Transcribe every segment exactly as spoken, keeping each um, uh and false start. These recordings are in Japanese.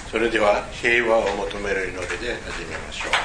それでは平和を求める祈りで始めましょう。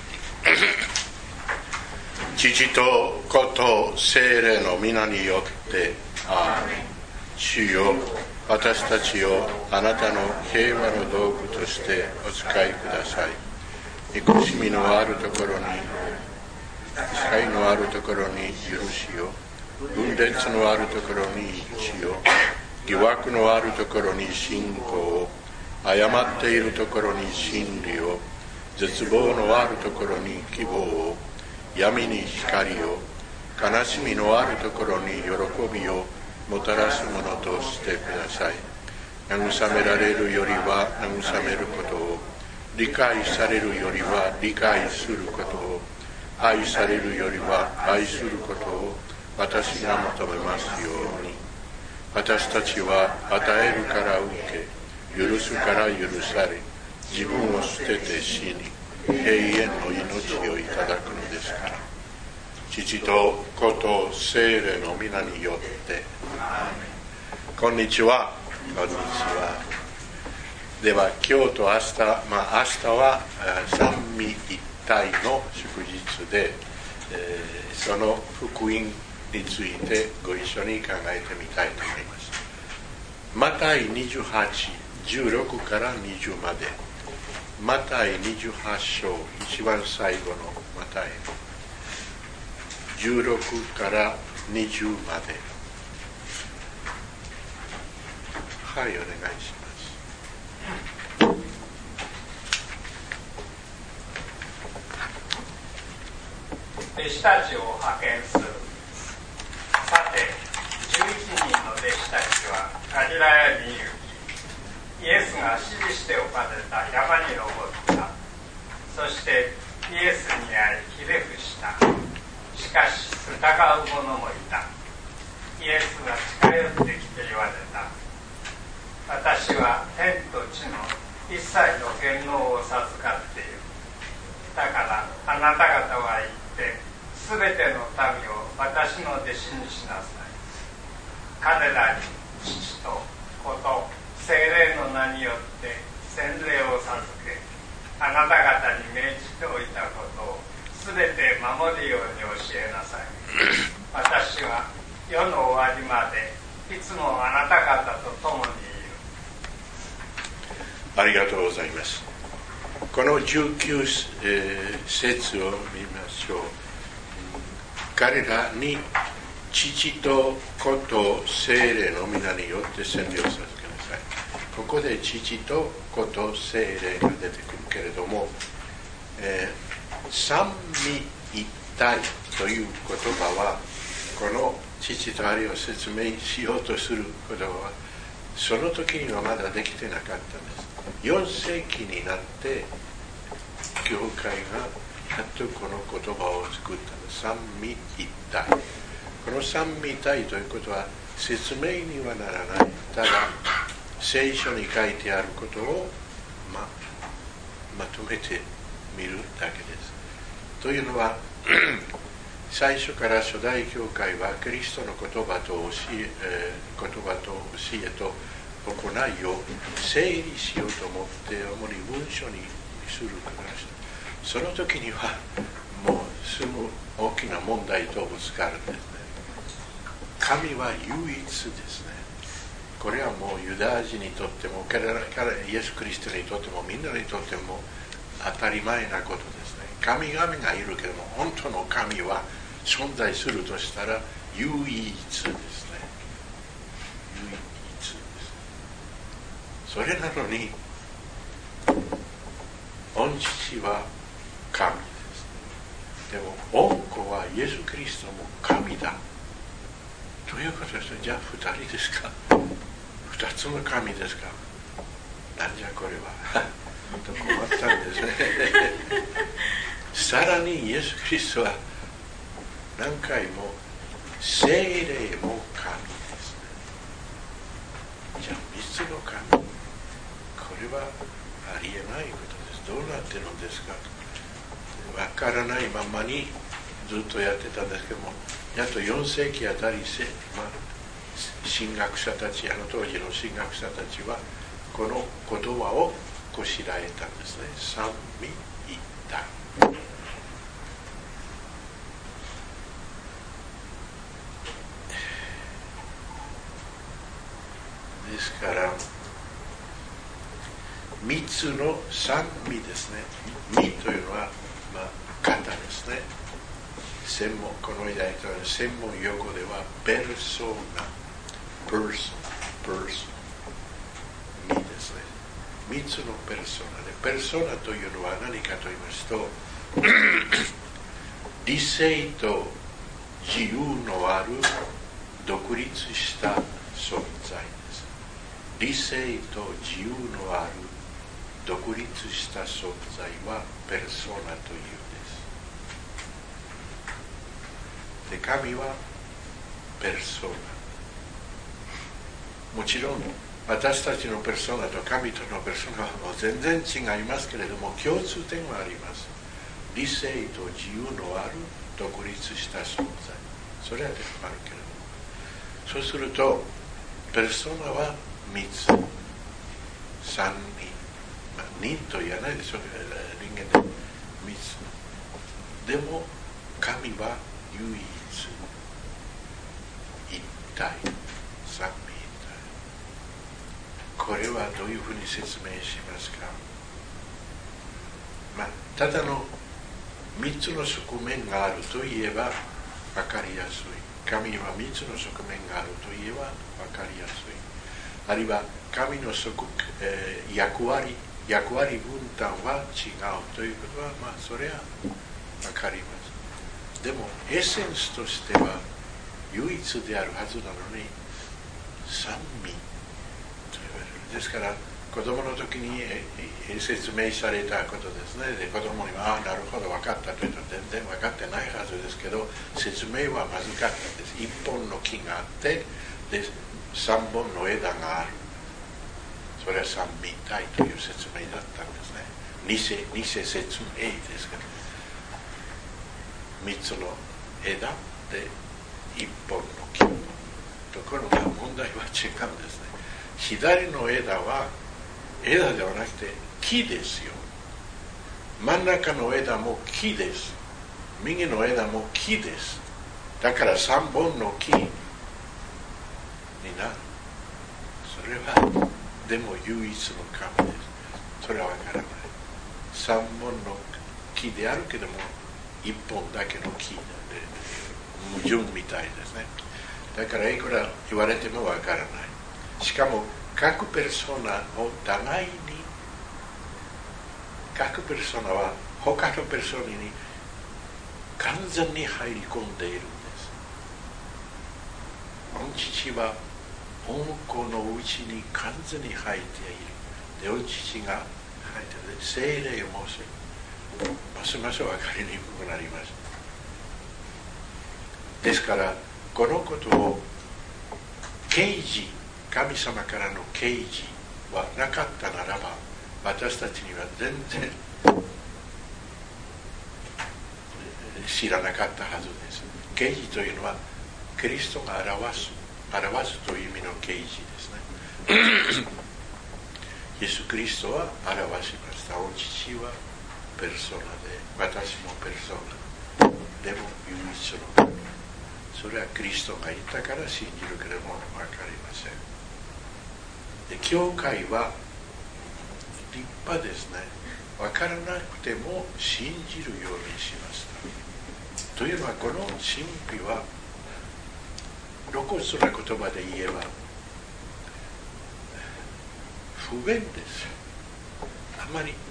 父と子と聖霊の皆によってアーメン。主よ、私たちをあなたの平和の道具としてお使いください。憎しみのあるところに、支配のあるところに許しを、分裂のあるところに一致を、疑惑のあるところに信仰を、誤っているところに真理を、絶望のあるところに希望を、闇に光を、悲しみのあるところに喜びをもたらすものとしてください。慰められるよりは慰めることを、理解されるよりは理解することを、愛されるよりは愛することを私が求めますように。私たちは与えるから受け、許すから許され、自分を捨てて死に永遠の命をいただくのですから。父と子と聖霊の皆によってこんにちは。こんにちは。では今日と明日、まあ、明日は三位一体の祝日で、えー、その福音についてご一緒に考えてみたいと思います。マタイにじゅうはち、じゅうろくからにじゅうまで、マタイにじゅうはち章、一番最後のマタイじゅうろくからにじゅうまで。はい、お願いします。 弟子たちを派遣する。さて、じゅういちにんの弟子たちはガリラヤに行き、イエスが指示しておかれた山に登った。そしてイエスに会いひれ伏した。しかし疑う者もいた。イエスが近寄ってきて言われた。私は天と地の一切の権能を授かっている。だからあなた方は行ってすべての民を私の弟子にしなさい。彼らに父と子と聖霊の名によって洗礼を授け、あなた方に命じておいたことをすべて守るように教えなさい。私は世の終わりまでいつもあなた方と共にいる。 ありがとうございます。このじゅうきゅう、えー、節を見ましょう。彼らに父と子と聖霊の皆によって洗礼を授けなさい。ここで父と子と聖霊が出てくるけれども、えー、三位一体という言葉は、この父とあれを説明しようとすることはその時にはまだできてなかったんです。よん世紀になって教会がやっとこの言葉を作ったの。三位一体。この三位一体ということは説明にはならない。ただ聖書に書いてあることを ま, まとめてみるだけです。というのは最初から初代教会はキリストの言葉と教え、えー、言葉と教えと行いを整理しようと思って主に文書にするからした。その時にはもうすぐ大きな問題とぶつかるんですね。神は唯一ですね。これはもうユダヤ人にとっても彼らイエス・クリストにとってもみんなにとっても当たり前なことですね。神々がいるけども本当の神は存在するとしたら唯一ですね。唯一です。それなのに御父は神です。でも御子はイエス・キリストも神だということです。じゃあ二人ですか？二つの神ですか？なんじゃこれはと困ったんですねさらにイエス・キリストは何回も聖霊も神ですね。じゃあ三つの神、これはありえないことです。どうなってるんですか？わからないままにずっとやってたんですけども、やっとよん世紀あたり、まあ、神学者たち、あの当時の神学者たちはこの言葉をこしらえたんですね。三位一体ですから三つの三味ですね。味というのは、まあ、型ですね。専門この時代という専門用語ではペルソナ、ペルソナ、ペルソナ、味ですね。三つのペルソナで、ペルソナというのは何かと言いますと理性と自由のある独立した存在です。理性と自由のある独立した存在はペルソナというです。で、神はペルソナ。もちろん私たちのペルソナと神とのペルソナはもう全然違いますけれども、共通点はあります。理性と自由のある独立した存在、それはあるけれども、そうするとペルソナは三つ、三人、まあ、人と言わないでしょうけど、人間で三つ。でも神は唯一一体、三位一体。これはどういうふうに説明しますか。まあ、ただの三つの側面があるといえば分かりやすい。神は三つの側面があるといえば分かりやすい。あるいは神の側、えー、役割役割分担は違うということは、まあそれは分かります。でもエッセンスとしては唯一であるはずなのに三位と言われる。ですから子供の時に説明されたことですね。で子供には、ああなるほど分かったというと全然分かってないはずですけど、説明はまずかったんです。一本の木があってで三本の枝がある。それは三位一体という説明だったんですね。偽偽説明ですけど、三つの枝で一本の木。ところが問題は違うんですね。左の枝は枝ではなくて木ですよ。真ん中の枝も木です。右の枝も木です。だから三本の木になる。それはでも唯一の神です。それは分からない。三本の木であるけども一本だけの木で矛盾みたいですね。だからいくら言われても分からない。しかも各ペルソナを互いに、各ペルソナは他のペルソナに完全に入り込んでいるんです。御父は御子のうちに完全に入っている。で、御父が入っている。聖霊もますます分かりにくくなります。ですからこのことを啓示、神様からの啓示はなかったならば、私たちには全然知らなかったはずです。啓示というのはキリストが表す表すという意味の啓示ですね。イエス・キリストは表しました。お父はペルソナで、私もペルソナでも唯一の神。それはキリストが言ったから信じるけれども分かりません。で、教会は立派ですね。分からなくても信じるようにしました。というのはこの神秘は露骨な言葉で言えば不便です。あまり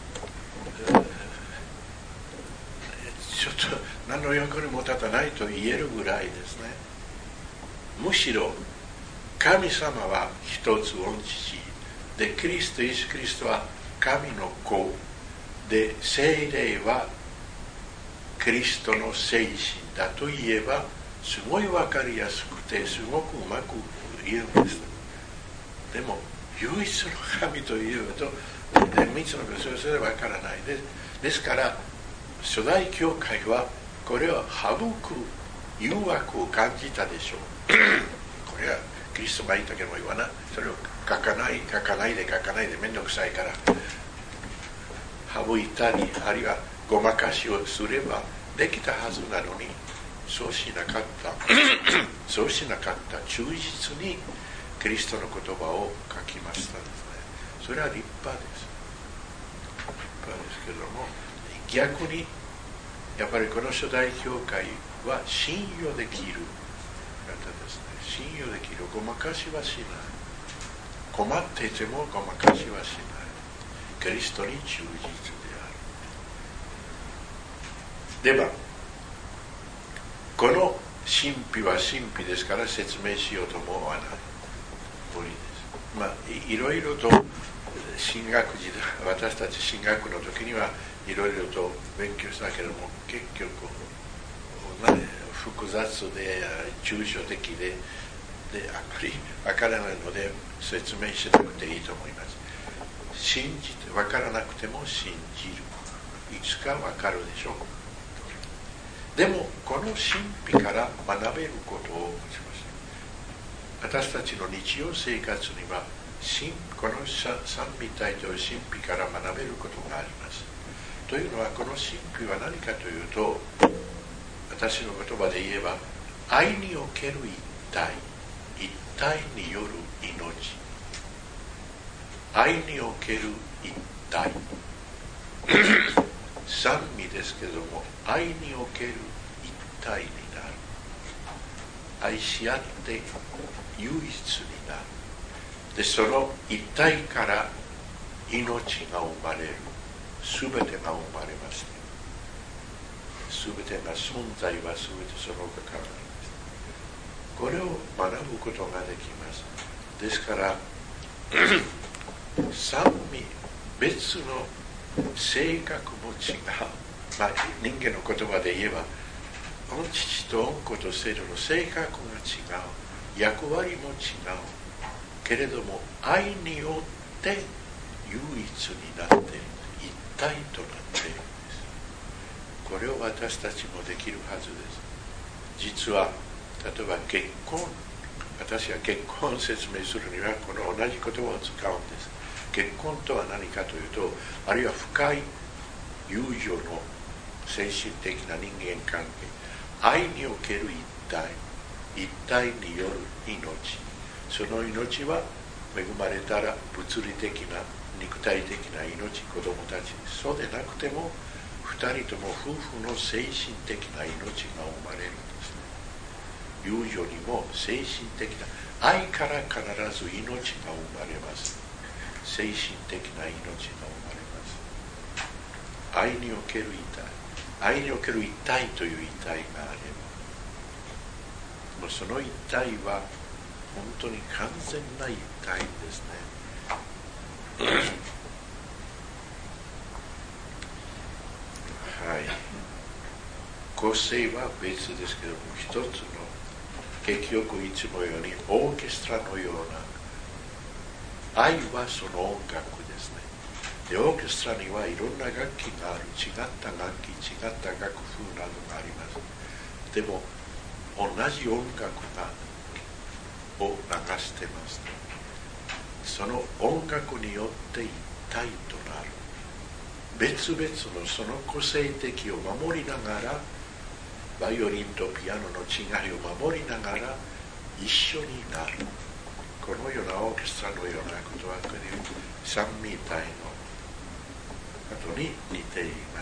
ちょっと何の役にも立たないと言えるぐらいですね。むしろ神様は一つ御父で、キリストイエス・キリストは神の子で、聖霊はキリストの精神だと言えばすごい分かりやすくてすごくうまく言えるんです。でも唯一の神というと三つの別それは分からないです。ですから初代教会はこれを省く誘惑を感じたでしょう。これはキリストが言ったけども言わない。それを書かない書かないで書かないで面倒くさいから省いたり、あるいはごまかしをすればできたはずなのに、そうしなかったそうしなかった忠実にキリストの言葉を書きましたですね。それは立派です。立派ですけども、逆にやっぱりこの初代教会は信用できる方ですね。信用できる。ごまかしはしない。困っていてもごまかしはしない。キリストに忠実である。ではこの神秘は神秘ですから説明しようと思わない。無理です。まあいろいろと神学時代、私たち神学の時にはいろいろと勉強したけれども、結局複雑で抽象的でであまりわからないので説明しなくていいと思います。信じてわからなくても信じる。いつかわかるでしょう。でもこの神秘から学べることをします。私たちの日常生活にはこの三位一体という神秘から学べることがあります。というのはこの神秘は何かというと、私の言葉で言えば愛における一体、一体による命、愛における一体三位ですけれども、愛における一体になる。愛し合って唯一になる。で、その一体から命が生まれる。すべてが生まれますね。すべてが存在はすべてその他からです。これを学ぶことができます。ですから三位別の性格も違う。まあ、人間の言葉で言えば、御父と御子と聖霊の性格が違う。役割も違う。けれども、愛によって唯一になっている。一体となっているんです。これを私たちもできるはずです。実は、例えば結婚、私が結婚を説明するには、この同じ言葉を使うんです。結婚とは何かというと、あるいは深い友情の精神的な人間関係、愛における一体、一体による命、その命は恵まれたら物理的な肉体的な命、子供たち、そうでなくても二人とも夫婦の精神的な命が生まれるんですね。友情にも精神的な愛から必ず命が生まれます。精神的な命が生まれます。愛における一体、愛における一体という一体があれば、もうその一体は本当に完全な一体ですね。はい。個性は別ですけども、一つの結局いつもようにオーケストラのような愛はその音楽ですね。で、オーケストラにはいろんな楽器がある。違った楽器、違った楽譜などがあります。でも同じ音楽がを流してます、ね。その音楽によって一体となる。別々のその個性的を守りながら、バイオリンとピアノの違いを守りながら一緒になる。このようなオーケストラのようなことは、これ三位一体のことに似ています。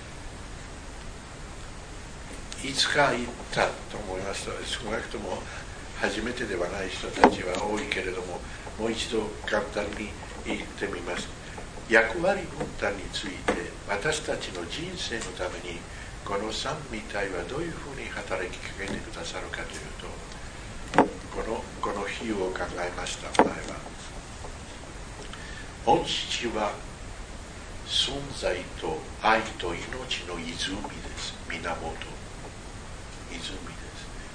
いつか言ったと思いますと、少なくとも初めてではない人たちは多いけれども、もう一度簡単に言ってみます。役割分担について、私たちの人生のためにこの三位一体はどういうふうに働きかけてくださるかというと、このこの比喩を考えました場合は、御父は存在と愛と命の泉です。源、泉です。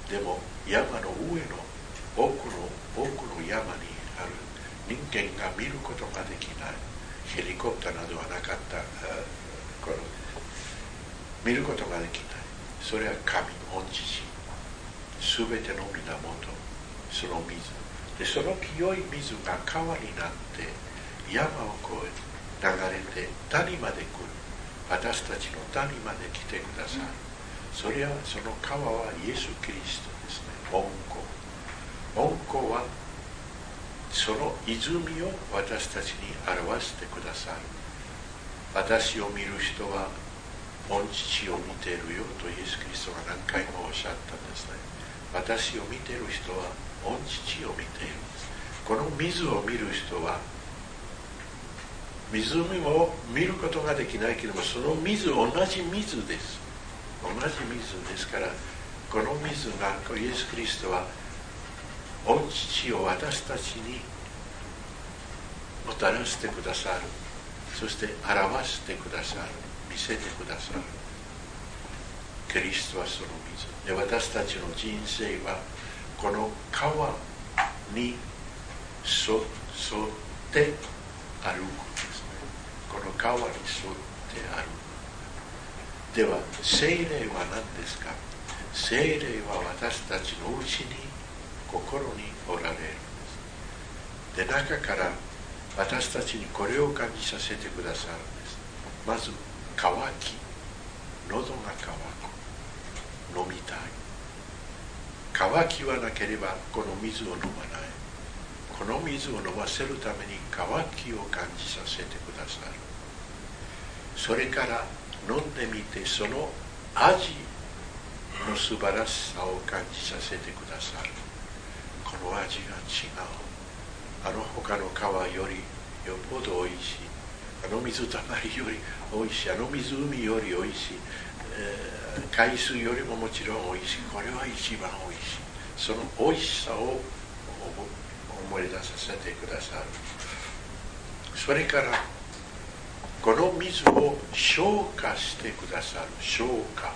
でも山の上の奥の奥の山にある人間が見ることができない、ヘリコプターなどはなかった頃、見ることができない。それは神、御父、すべての源、その水で、その清い水が川になって山を越え、 流れて谷まで来る。私たちの谷まで来てくださる。それはその川はイエス・キリストですね。恩子恩子はその泉を私たちに表してくださる。私を見る人は御父を見ているよとイエス・キリストが何回もおっしゃったんですね。私を見ている人は御父を見ているんです。この水を見る人は湖を見ることができないけれども、その水同じ水です。同じ水ですから、この水がイエス・キリストは御父を私たちにもたらしてくださる。そして表してくださる。見せてくださる。キリストはその水で、私たちの人生はこの川に沿って歩く。この川に沿ってある。では聖霊は何ですか？聖霊は私たちのうちに心におられるんです。で、中から私たちにこれを感じさせてくださるんです。まず渇き、喉が渇く、飲みたい。渇きはなければこの水を飲まない。この水を飲ませるために渇きを感じさせてくださる。それから飲んでみて、その味の素晴らしさを感じさせてくださる。この味が違う。あの他の川よりよっぽどおいしい。あの水たまりよりおいしい。あの湖よりおいしい、えー、海水よりももちろんおいしい。これは一番おいしい。そのおいしさを思い出させてくださる。それからこの水を消化してくださる。消化。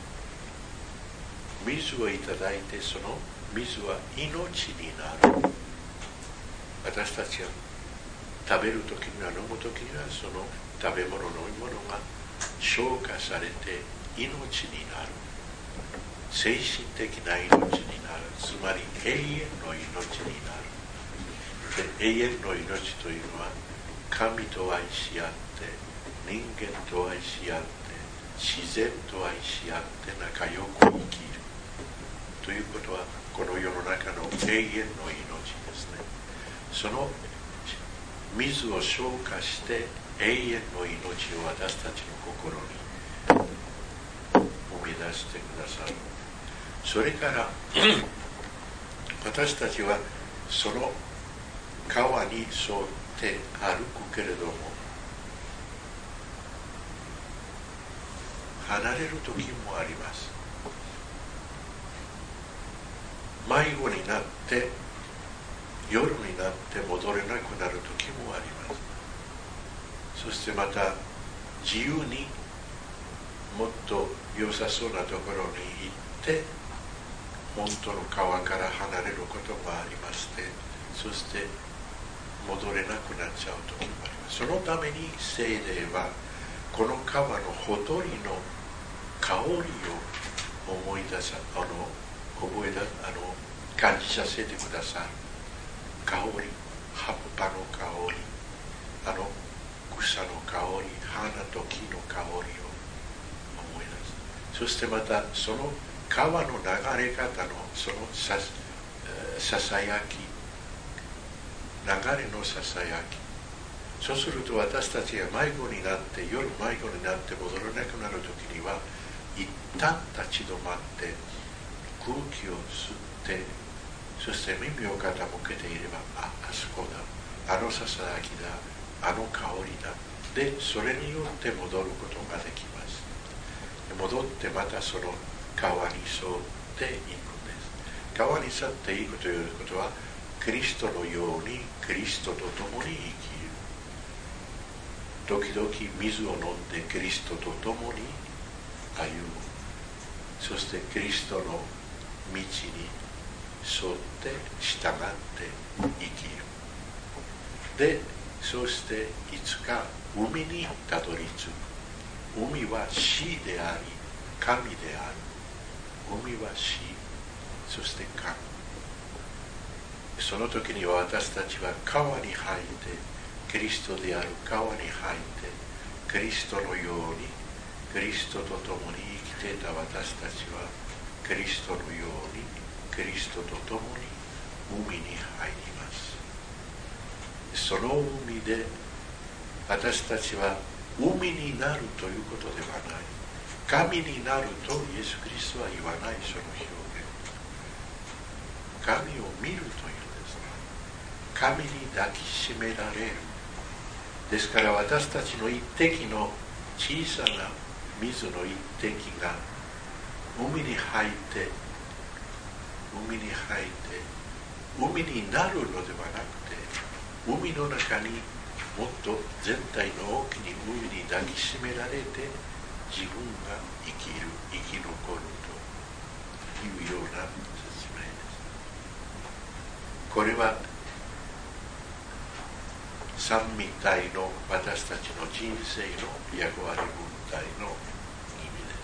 水をいただいて、その水は命になる。私たちが食べるときには、飲むときには、その食べ物、飲み物が消化されて命になる。精神的な命になる。つまり永遠の命になる。で、永遠の命というのは神と愛し合って、人間と愛し合って、自然と愛し合って仲良く生きるということは、この世の中の永遠の命ですね。その水を消化して永遠の命を私たちの心に生み出してくださる。それから私たちはその川に沿って歩くけれども、離れる時もあります。迷子になって夜になって戻れなくなる時もあります。そしてまた自由にもっと良さそうなところに行って本当の川から離れることもありまして、そして戻れなくなっちゃう時もあります。そのために聖霊はこの川のほとりの香りを思い出さあの覚えだあの感じさせてくださる。香り、葉っぱの香り、あの草の香り、花と木の香りを思い出す。そしてまたその川の流れ方のその さ, ささやき、流れのささやき。そうすると私たちが迷子になって夜迷子になって戻れなくなるときには、一旦立ち止まって空気を吸って、そして耳を傾けていれば、あ、あそこだ、あのささやきだ、あの香りだ。で、それによって戻ることができます。戻ってまたその川に沿っていくんです。川に沿っていくということは、キリストのようにキリストと共に生きる。時々水を飲んでキリストと共に歩む。そしてキリストの道に沿って従って生きる。で、そしていつか海にたどり着く。海は死であり神である。海は死、そして神。その時には私たちは川に入ってキリストである川に入ってキリストのようにキリストと共に生きていた私たちはキリストのようにキリストと共に海に入ります。その海で私たちは海になるということではない、神になるとイエス・キリストは言わない。その表現、神を見るというですね、神に抱きしめられる。ですから私たちの一滴の小さな水の一滴が海に入って海に入って海になるのではなくて、海の中にもっと全体の大きに海に抱きしめられて自分が生きる生き残るというような説明です。これは三位一体の私たちの人生の役割分担の意味です。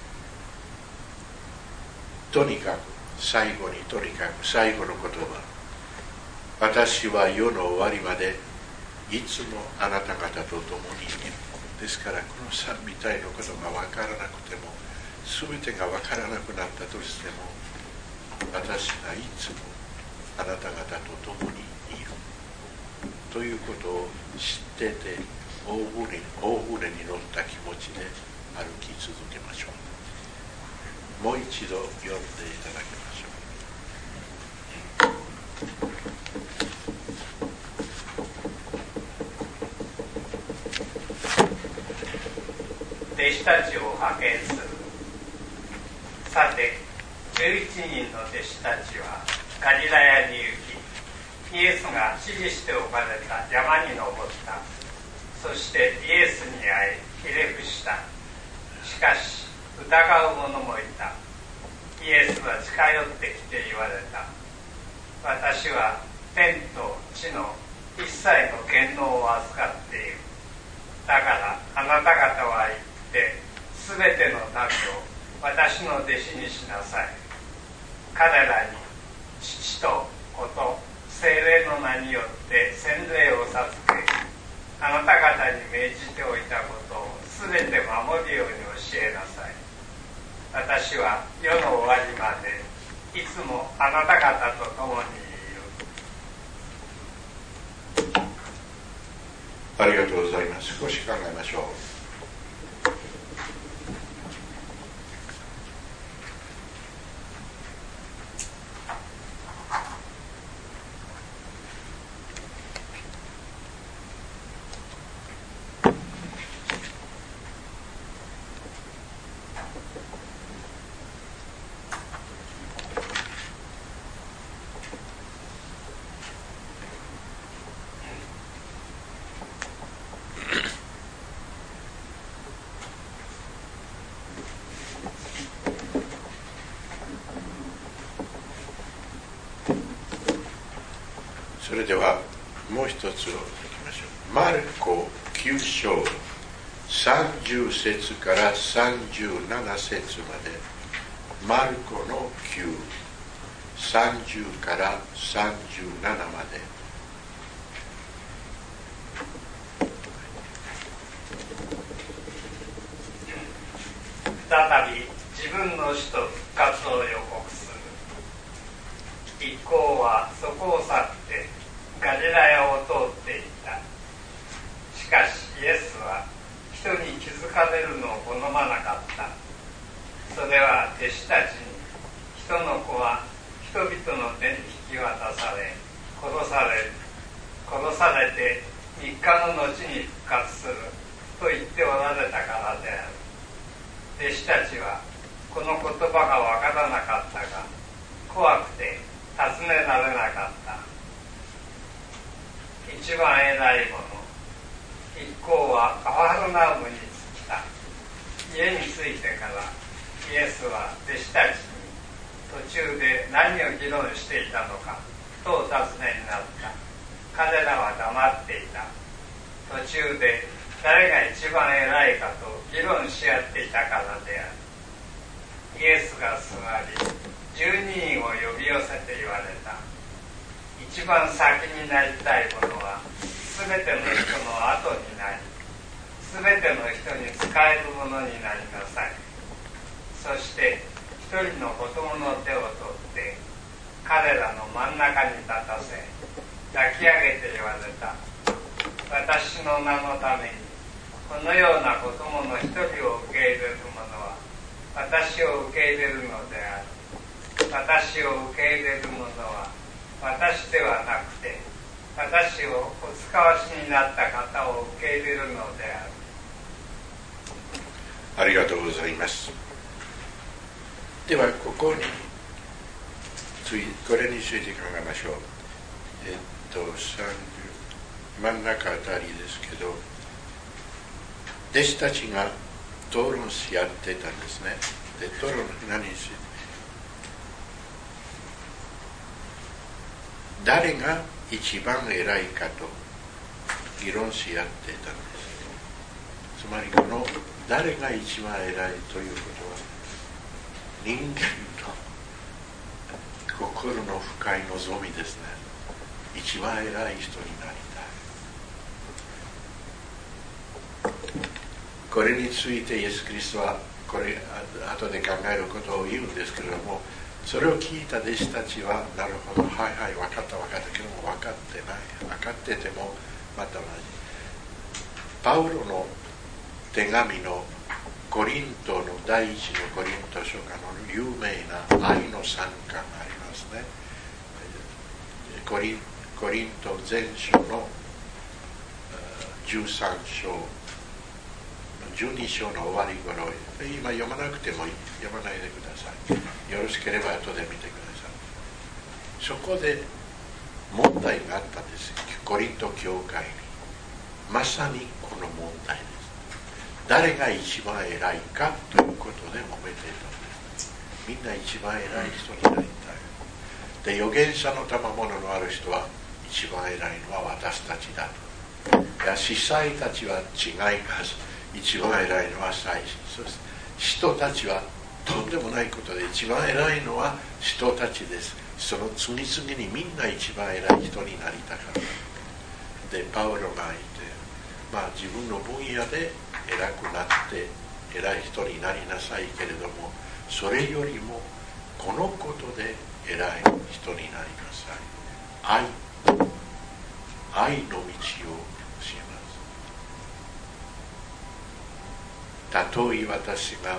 とにかく最後にとにかく最後の言葉、私は世の終わりまでいつもあなた方と共にいる。ですからこの三位一体のことが分からなくても、全てが分からなくなったとしても、私がいつもあなた方と共にいるということを知ってて、大船に、大船に乗った気持ちで歩き続けましょう。もう一度読んでいただきましょう。弟子たちを派遣する。さて、じゅういちにんの弟子たちはガリラヤに行き、イエスが指示しておかれた山に登った。そしてイエスに会い、ひれ伏した。しかし疑う者もいた。イエスは近寄ってきて言われた。私は天と地の一切の権能を預かっている。だからあなた方は行ってすべての民を私の弟子にしなさい。彼らに父と子と聖霊の名によって洗礼を授け、あなた方に命じておいたことをすべて守るように教えなさい。私は世の終わりまでいつもあなた方と共にいる。 ありがとうございます。少し考えましょう。それではもう一つをいきましょう。マルコきゅう章さんじゅう節からさんじゅうなな節まで。マルコのきゅう、さんじゅうからさんじゅうななまで。 再び自分の死と復活を予告する。一行はそこを去ってガリラヤを通っていった。しかしイエスは人に気づかれるのを好まなかった。それは弟子たちに、人の子は人々の手に引き渡され殺される殺されてみっかの後に復活すると言っておられたからである。弟子たちはこの言葉がわからなかったが、怖くて尋ねられなかった。一番偉い者、一行はカファルナウムに着いた。家に着いてからイエスは弟子たちに途中で何を議論していたのかとお尋ねになった。彼らは黙っていた。途中で誰が一番偉いかと議論し合っていたからである。イエスが座り、十二人を呼び寄せて言われた。一番先になりたい者はすべべての人の後になり、すべての人に仕えるものになりなさい。そして一人の子供の手を取って彼らの真ん中に立たせ、抱き上げて言われた。私の名のためにこのような子供の一人を受け入れる者は私を受け入れるのである。私を受け入れる者は私ではなくて、私をお使わしになった方を受け入れるのである。 ありがとうございます。ではここについこれについて考えましょう。えっとさんじゅう真ん中あたりですけど、弟子たちが討論し合ってたんですね。で討論何について、誰が一番偉いかと議論し合ってたんです。つまりこの誰が一番偉いということは、人間の心の深い望みですね。一番偉い人になりたい。これについてイエス・キリストはこれ後で考えることを言うんですけれども、それを聞いた弟子たちはなるほど、はいはい、分かった分かったけども、分かってない、分かっててもまた同じ。パウロの手紙のコリントの第一のコリント書家の有名な愛の三巻がありますね。コリン、コリント前書のじゅうさん章、じゅうに章の終わり頃、今読まなくても読まないでください。よろしければ後で見てください。そこで問題があったんです。コリント教会に。まさにこの問題です。誰が一番偉いかということで揉めていたんです。みんな一番偉い人になりたい。で、預言者の賜物のある人は一番偉いのは私たちだと。いや、司祭たちは違います。一番偉いのは祭司。そして人たちはとんでもないことで、一番偉いのは人たちです。その次々にみんな一番偉い人になりたかった。で、パウロがいて、まあ自分の分野で偉くなって偉い人になりなさいけれども、それよりもこのことで偉い人になりなさい。愛、愛の道を教えます。たとえ私が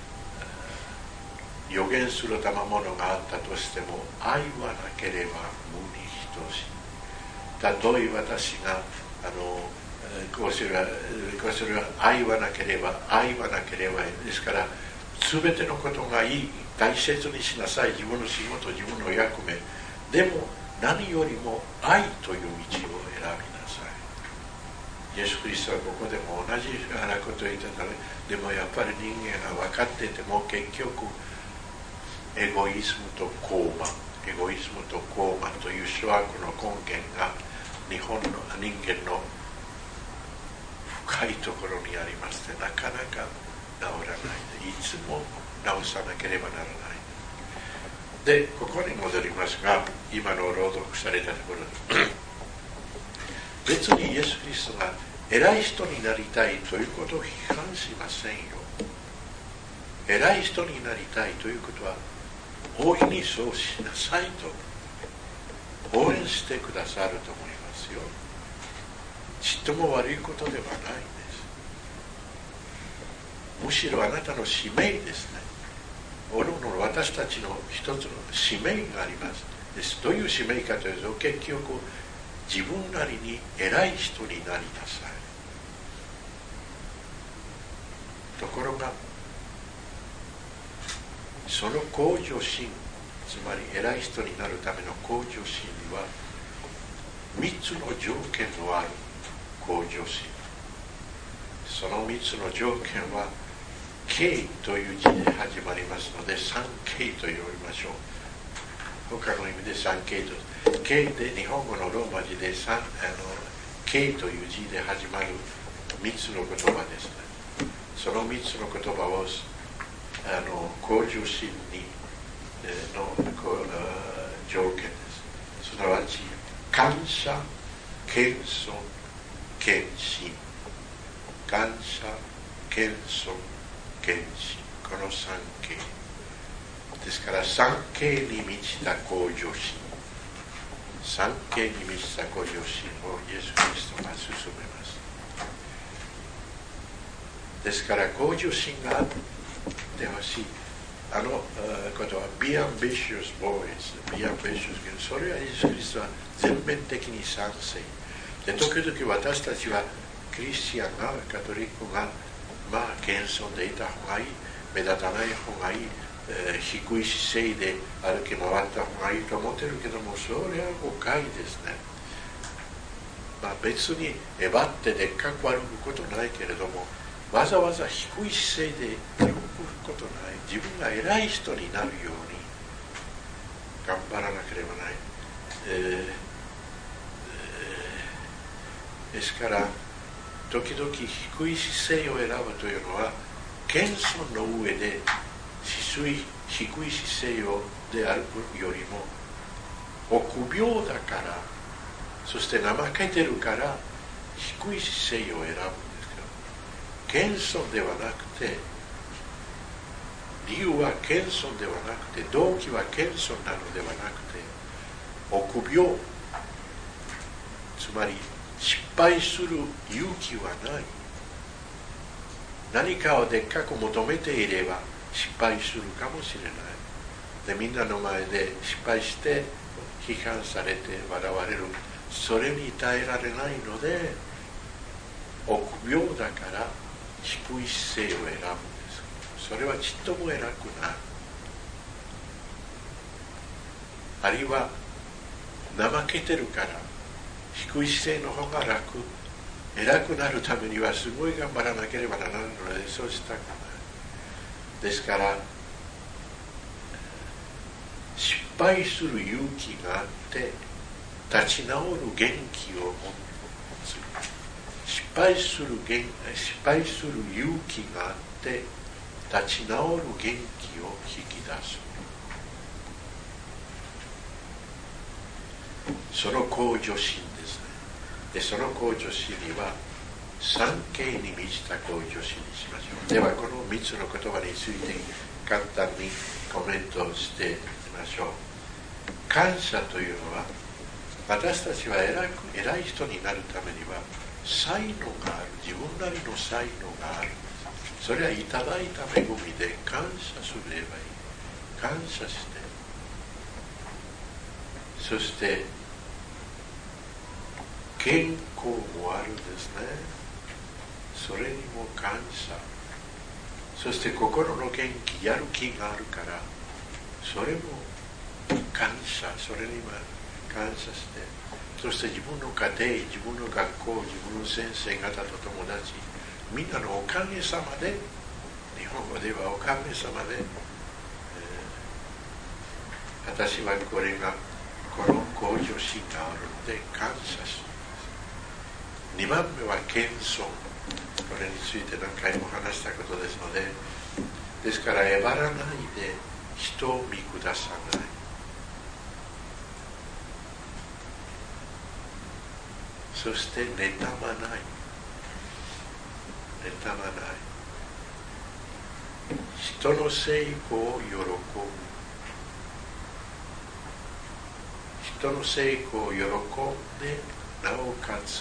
予言する賜物があったとしても、愛はなければ無に等しい。たとえ私があのこうするこうする愛はなければ愛はなければですから、全てのことがいい、大切にしなさい。自分の仕事、自分の役目。でも何よりも愛という道を選びなさい。イエス・キリストはここでも同じようなことを言ってたので、でもやっぱり人間が分かってても結局エゴイズムと傲慢、エゴイズムと傲慢という諸悪の根源が日本の人間の深いところにありまして、なかなか治らないで、いつも治さなければならない。で、ここに戻りますが、今の朗読されたところで別にイエス・キリストが偉い人になりたいということを批判しませんよ。偉い人になりたいということは大いにそうしなさいと応援してくださると思いますよ。ちっとも悪いことではないです。むしろあなたの使命ですね。おのおの私たちの一つの使命があります。です。どういう使命かというと、結局自分なりに偉い人になりなさい。ところがその向上心、つまり偉い人になるための向上心にはみっつの条件のある向上心。そのみっつの条件は敬という字で始まりますので、三敬と呼びましょう。他の意味で三敬と、敬で日本語のローマ字で三あの敬という字で始まるみっつの言葉ですね。そのみっつの言葉をあの向上心にの条件です。すなわち感謝、謙遜、 献身、感謝、謙遜、献身、この三形ですから、三形に満ちた向上心、三形に満ちた向上心をイエス・キリストが進めます。ですから向上心があってほしい。あのことは Be ambitious boys, Be ambitious girls、 それはイエス・キリストは全面的に賛成で、時々私たちはクリスチャンがカトリックがまあ謙遜でいた方がいい、目立たない方がいい、えー、低い姿勢で歩き回った方がいいと思ってるけども、それは誤解ですね。まあ別にえばってでっかく歩くことないけれども、わざわざ低い姿勢で歩くことない、自分が偉い人になるように頑張らなければない、えーえー、ですから時々低い姿勢を選ぶというのは、謙遜の上で低い低い姿勢をで歩くよりも臆病だから、そして怠けてるから低い姿勢を選ぶんですけど、謙遜ではなくて、理由は謙遜ではなくて、動機は謙遜なのではなくて、臆病、つまり失敗する勇気はない。何かをでっかく求めていれば失敗するかもしれない。で、みんなの前で失敗して批判されて笑われる。それに耐えられないので、臆病だから低い姿勢を選ぶんです。それはちっとも偉くない。あるいは怠けてるから低い姿勢の方が楽。偉くなるためにはすごい頑張らなければならないので、そうしたくない。ですから失敗する勇気があって立ち直る元気を持つ。失敗する元失敗する勇気があって立ち直る元気を引き出す。その向上心ですね。で、その向上心には三形に満ちた向上心にしましょう。ではこの三つの言葉について簡単にコメントをしていきましょう。感謝というのは、私たちは偉く偉い人になるためには才能がある。自分なりの才能がある。それはいただいた恵みで感謝すればいい。感謝して、そして健康もあるんですね。それにも感謝。そして心の元気、やる気があるから、それも感謝。それにも感謝して、そして自分の家庭、自分の学校、自分の先生方と友達、みんなのおかげさまで、日本語ではおかげさまで、えー、私はこれがこの向上心があるので感謝する。にばんめは謙遜。これについて何回も話したことですので、ですからえばらないで人を見下さない。そして妬まない。妬まない。人の成功を喜ぶ。人の成功を喜んで、なおかつ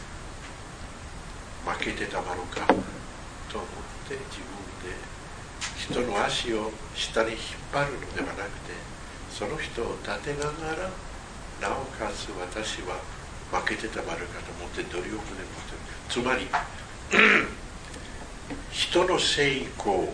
負けてたまるかと思って自分で人の足を下に引っ張るのではなくて、その人を立てながら、なおかつ私は負けてたまるかと思って努力で持ってる。つまり人の成功、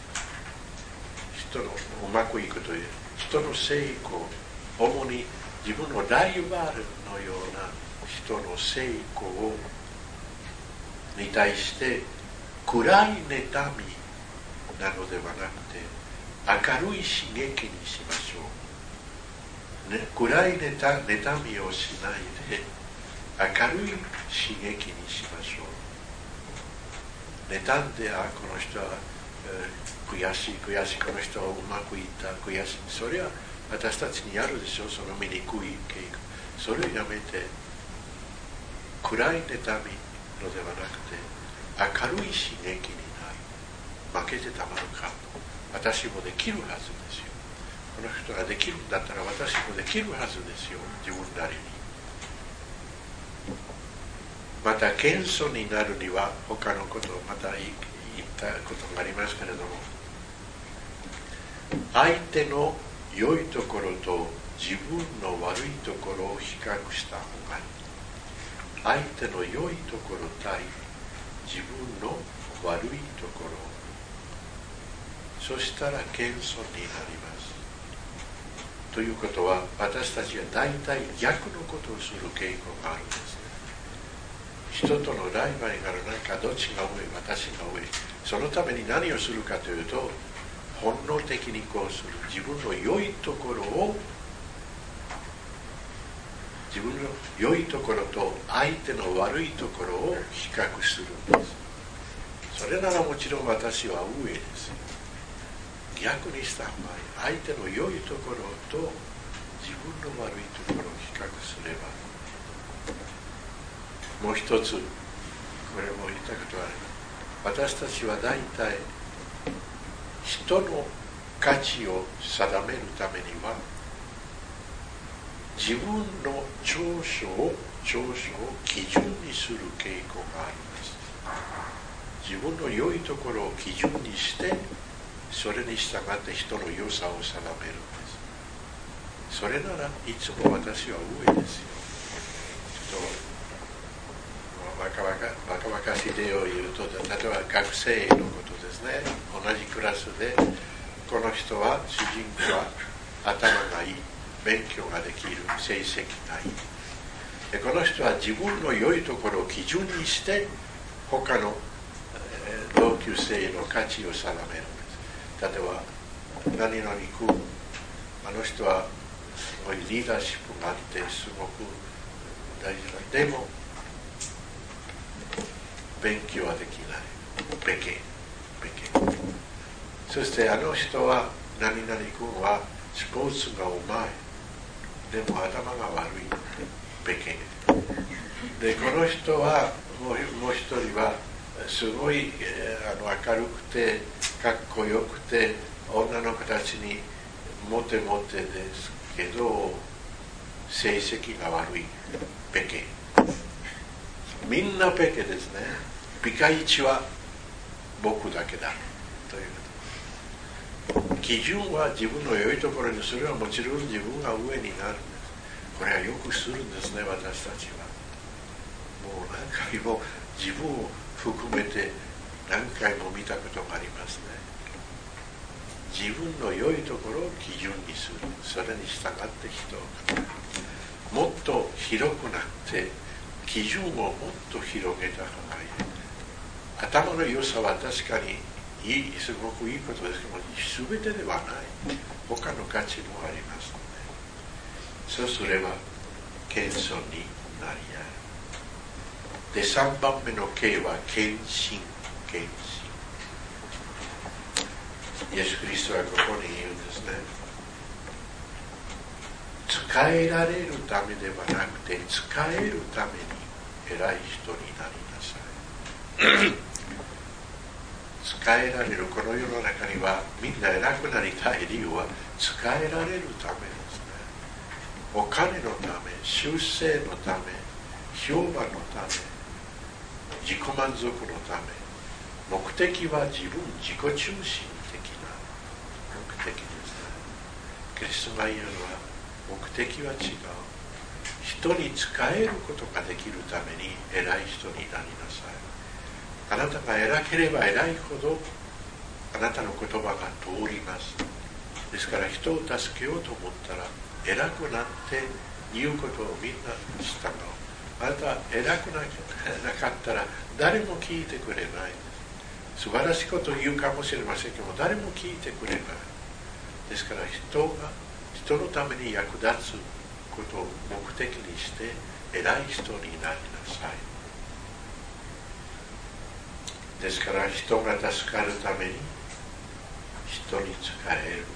人のうまくいくという人の成功、主に自分のライバルのような人の成功に対して暗い妬みなのではなくて明るい刺激にしましょう、ね、暗い妬みをしないで明るい刺激にしましょう。妬んで、あ、この人は、えー、悔しい悔しい、この人はうまくいった、悔しい、それは私たちにあるでしょう、その醜い傾向。それをやめて暗い妬み、 のではなくて、明るい刺激になり、負けてたまるか、私もできるはずですよ。この人ができるんだったら私もできるはずですよ、自分なりに。また謙遜になるには他のことをまた言ったことがありますけれども、相手の良いところと自分の悪いところを比較した方がいい。相手の良いところ対自分の悪いところ、そしたら謙遜になります。ということは、私たちは大体逆のことをする傾向があるんですね。人とのライバルになる、何かどっちが上、私が上、そのために何をするかというと、本能的にこうする。自分の良いところを、自分の良いところと相手の悪いところを比較するんです。それならもちろん私は上ですよ。逆にした場合、相手の良いところと自分の悪いところを比較すれば、もう一つ、これも言ったことある。私たちは大体人の価値を定めるためには、自分の長所を長所を基準にする傾向があります。自分の良いところを基準にして、それに従って人の良さを定めるんです。それならいつも私は上ですよ。ちょっとバカバカバカバカしい例を言うと、例えば学生のことですね。同じクラスでこの人は主人公は頭がいい、勉強ができる、成績がいい。でこの人は自分の良いところを基準にして他の、えー、同級生の価値を定めるんです。例えば何々君、あの人はすごいリーダーシップがあってすごく大事な、でも勉強はできない、べけべけ。そしてあの人は何々君はスポーツがうまい、でも頭が悪い、べけ。でこの人はもう、もう一人はすごい、えー、あの明るくてかっこよくて女の子たちにモテモテですけど成績が悪い、べけ。みんなべけですね。ピカイチは僕だけだということ。基準は自分の良いところにするのはもちろん自分が上になるんです。これはよくするんですね、私たちは。もう何回も自分を含めて何回も見たことがありますね。自分の良いところを基準にする。それに従って人を語る。もっと広くなって基準をもっと広げた方がいい。頭の良さは確かにいい、すごくいいことですけど、全てではない。他の価値もありますので、そうすれば謙遜になり合う。で、さんばんめの敬は献身、献身。イエス・キリストはここに言うんですね。使えられるためではなくて、使えるために偉い人になりなさい。使えられる、この世の中にはみんな偉くなりたい理由は使えられるためですね。お金のため、修正のため、評判のため、自己満足のため。目的は自分自己中心的な目的ですね。キリストが言うのは目的は違う。人に使えることができるために偉い人になりなさい。あなたが偉ければ偉いほどあなたの言葉が通ります。ですから人を助けようと思ったら偉くなって言うことをみんな従う。あなた偉くなかったら誰も聞いてくれないです。素晴らしいことを言うかもしれませんけども誰も聞いてくれない。ですから人が人のために役立つことを目的にして偉い人になりなさい。ですから人が助かるために人に仕える。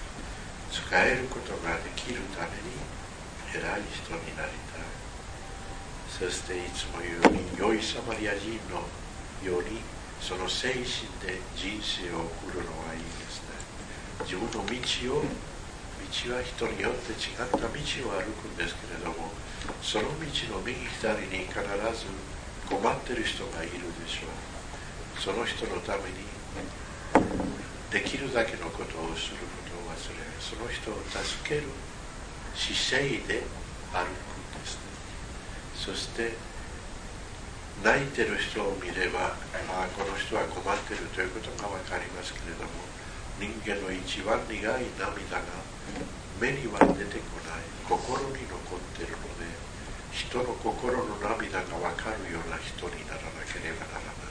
仕えることができるために偉い人になりたい。 そしていつも言うように良いサマリア人のようにその精神で人生を送るのはいいですね。自分の道を道は人によって違った道を歩くんですけれども、その道の右左に必ず困ってる人がいるでしょう。その人のためにできるだけのことをすることを忘れ、その人を助ける姿勢で歩くんですね。そして泣いてる人を見れば、ああこの人は困ってるということが分かりますけれども、人間の一番苦い涙が目には出てこない、心に残っているので、人の心の涙が分かるような人にならなければならない。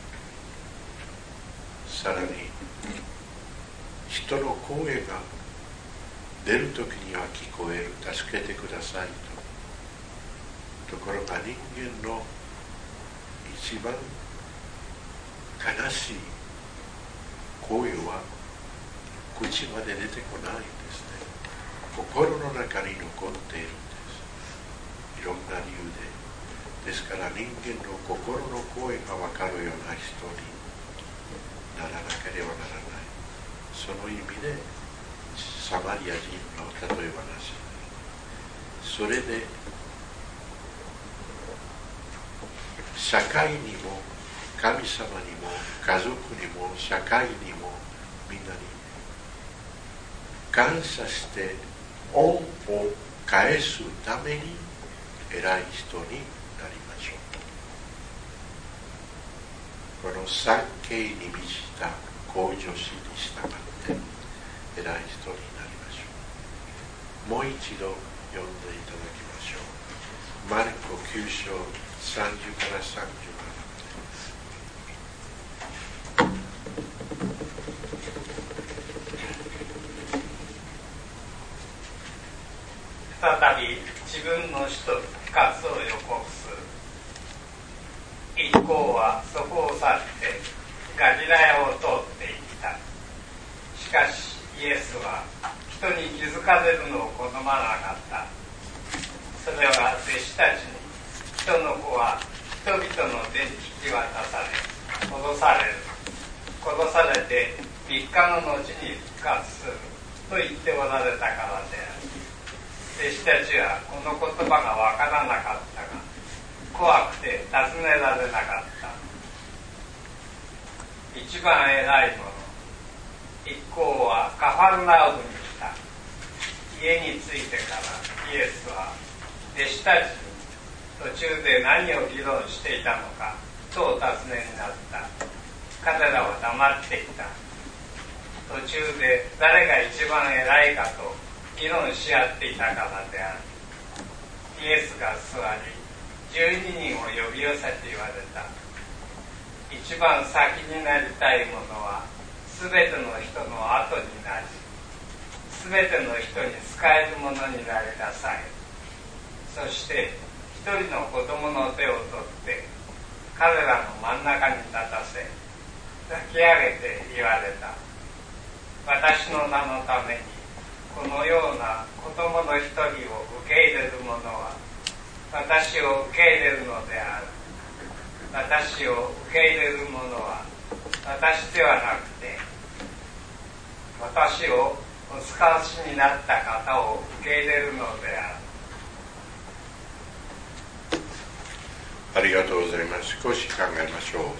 さらに人の声が出るときには聞こえる、助けてくださいと。ところが人間の一番悲しい声は口まで出てこないんですね。心の中に残っているんです。いろんな理由で。ですから人間の心の声が分かるような人にならなければならない。その意味でサマリア人の例え話、それで社会にも神様にも家族にも社会にもみんなに感謝して恩を返すために偉い人になりましょう。この三景に満ちた向上心に従って偉い人になりましょう。もう一度読んでいただきましょう。マルコきゅう章さんじゅうからさんじゅうまで。再び自分の死と復活を予告する。一行はそこを去ってガリラヤを通っていった。しかしイエスは人に気づかれるのを好まなかった。それは弟子たちに、人の子は人々の手に引き渡され殺される、殺されてみっかの後に復活すると言っておられたからである。弟子たちはこの言葉がわからなかったが、怖くて尋ねられなかった。一番偉い者、一行はカファルナウムに来た。家に着いてからイエスは弟子たちに途中で何を議論していたのかとお尋ねになった。彼らは黙っていた。途中で誰が一番偉いかと議論し合っていたからである。イエスが座り、十二人を呼び寄せて言われた。一番先になりたい者はすべての人の後になり、すべての人に仕える者になりなさい。そして一人の子供の手を取って彼らの真ん中に立たせ、抱き上げて言われた。私の名のためにこのような子供の一人を受け入れる者は私を受け入れるのである。私を受け入れる者は私ではなくて、私をお使わしになった方を受け入れるのである。 ありがとうございます。少し考えましょう。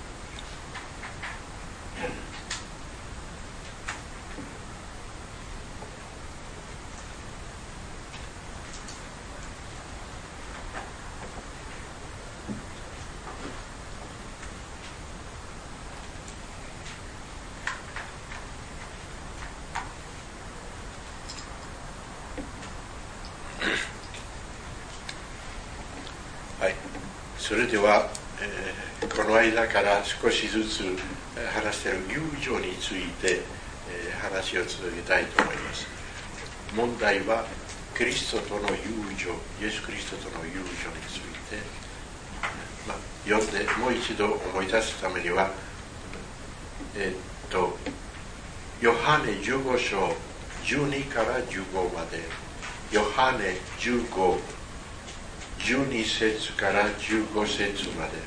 それでは、えー、この間から少しずつ話している友情について、えー、話を続けたいと思います。問題はキリストとの友情、イエス・キリストとの友情について、まあ、読んでもう一度思い出すためには、えー、っとヨハネじゅうご章じゅうにからじゅうごまで、ヨハネじゅうご、 じゅうに節からじゅうご節まで、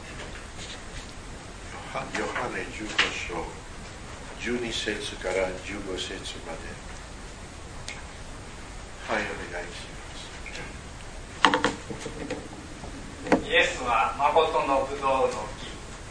ヨハネじゅうご章じゅうに節からじゅうご節まで。はい、お願いします。イエスは誠のブドウの木。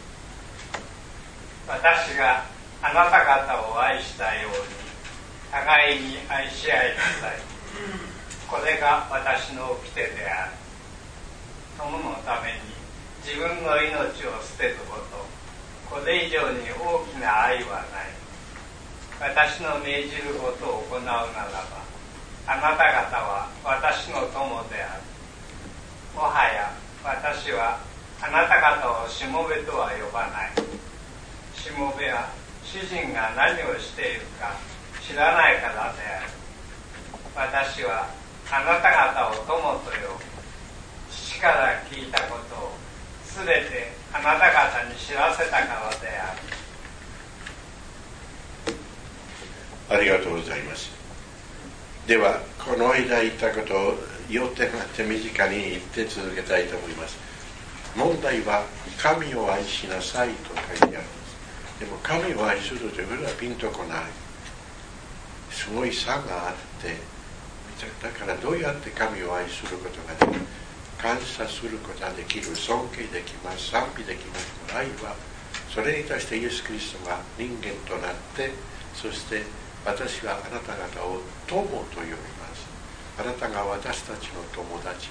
私があなた方を愛したように互いに愛し合いなさい。これが私の掟である。友のために自分の命を捨てること、これ以上に大きな愛はない。私の命じることを行うならば、あなた方は私の友である。もはや私はあなた方をしもべとは呼ばない。しもべは主人が何をしているか知らないからである。私はあなた方を友と呼ぶ。父から聞いたことをすべてあなた方に知らせたからである。 ありがとうございます。ではこの間言ったことを要点が手短に言って続けたいと思います。問題は神を愛しなさいと書いてあるんです。でも神を愛するということはピンとこない。すごい差があって、だからどうやって神を愛することができる、感謝することができる、尊敬できます、賛美できます。愛はそれに対してイエス・キリストが人間となって、そして私はあなた方を友と呼びます。あなたが私たちの友達です。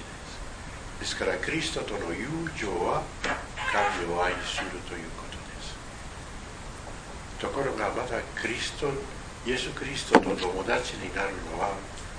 ですからキリストとの友情は神を愛するということです。ところがまだキリスト、イエス・キリストと友達になるのは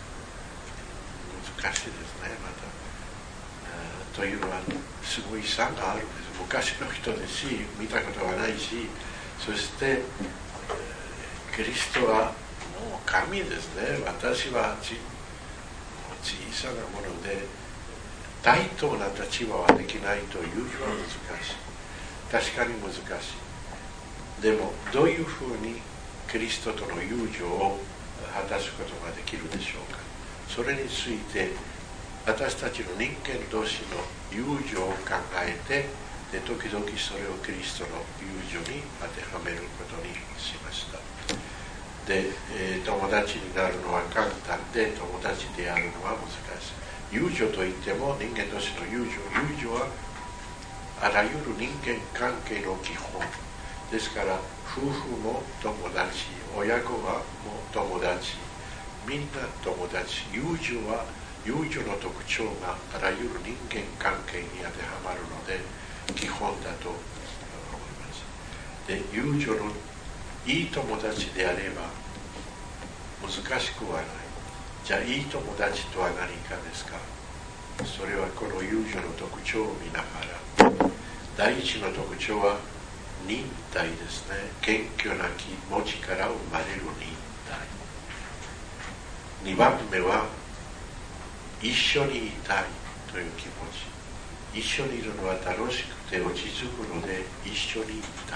難しいですね。またというのはすごい差があるんです。昔の人ですし、見たことはないし、そしてキリストはもう神ですね。私はち小さなもので対等な立場はできないというのは難しい。確かに難しい。でもどういうふうにキリストとの友情を果たすことができるでしょうか。それについて私たちの人間同士の友情を考えて、で時々それをキリストの友情に当てはめることにしました。で、えー、友達になるのは簡単で、友達であるのは難しい。友情といっても人間同士の友情、友情はあらゆる人間関係の基本ですから、夫婦も友達、親子はもう友達、みんな友達。友情は友情の特徴があらゆる人間関係に当てはまるので基本だと思います。で、友情のいい友達であれば難しくはない。じゃあいい友達とは何かですか。それはこの友情の特徴を見ながら、第一の特徴は忍耐ですね。謙虚な気持ちから生まれる忍耐。二番目は一緒にいたいという気持ち。一緒にいるのは楽しくて落ち着くので一緒にいたい。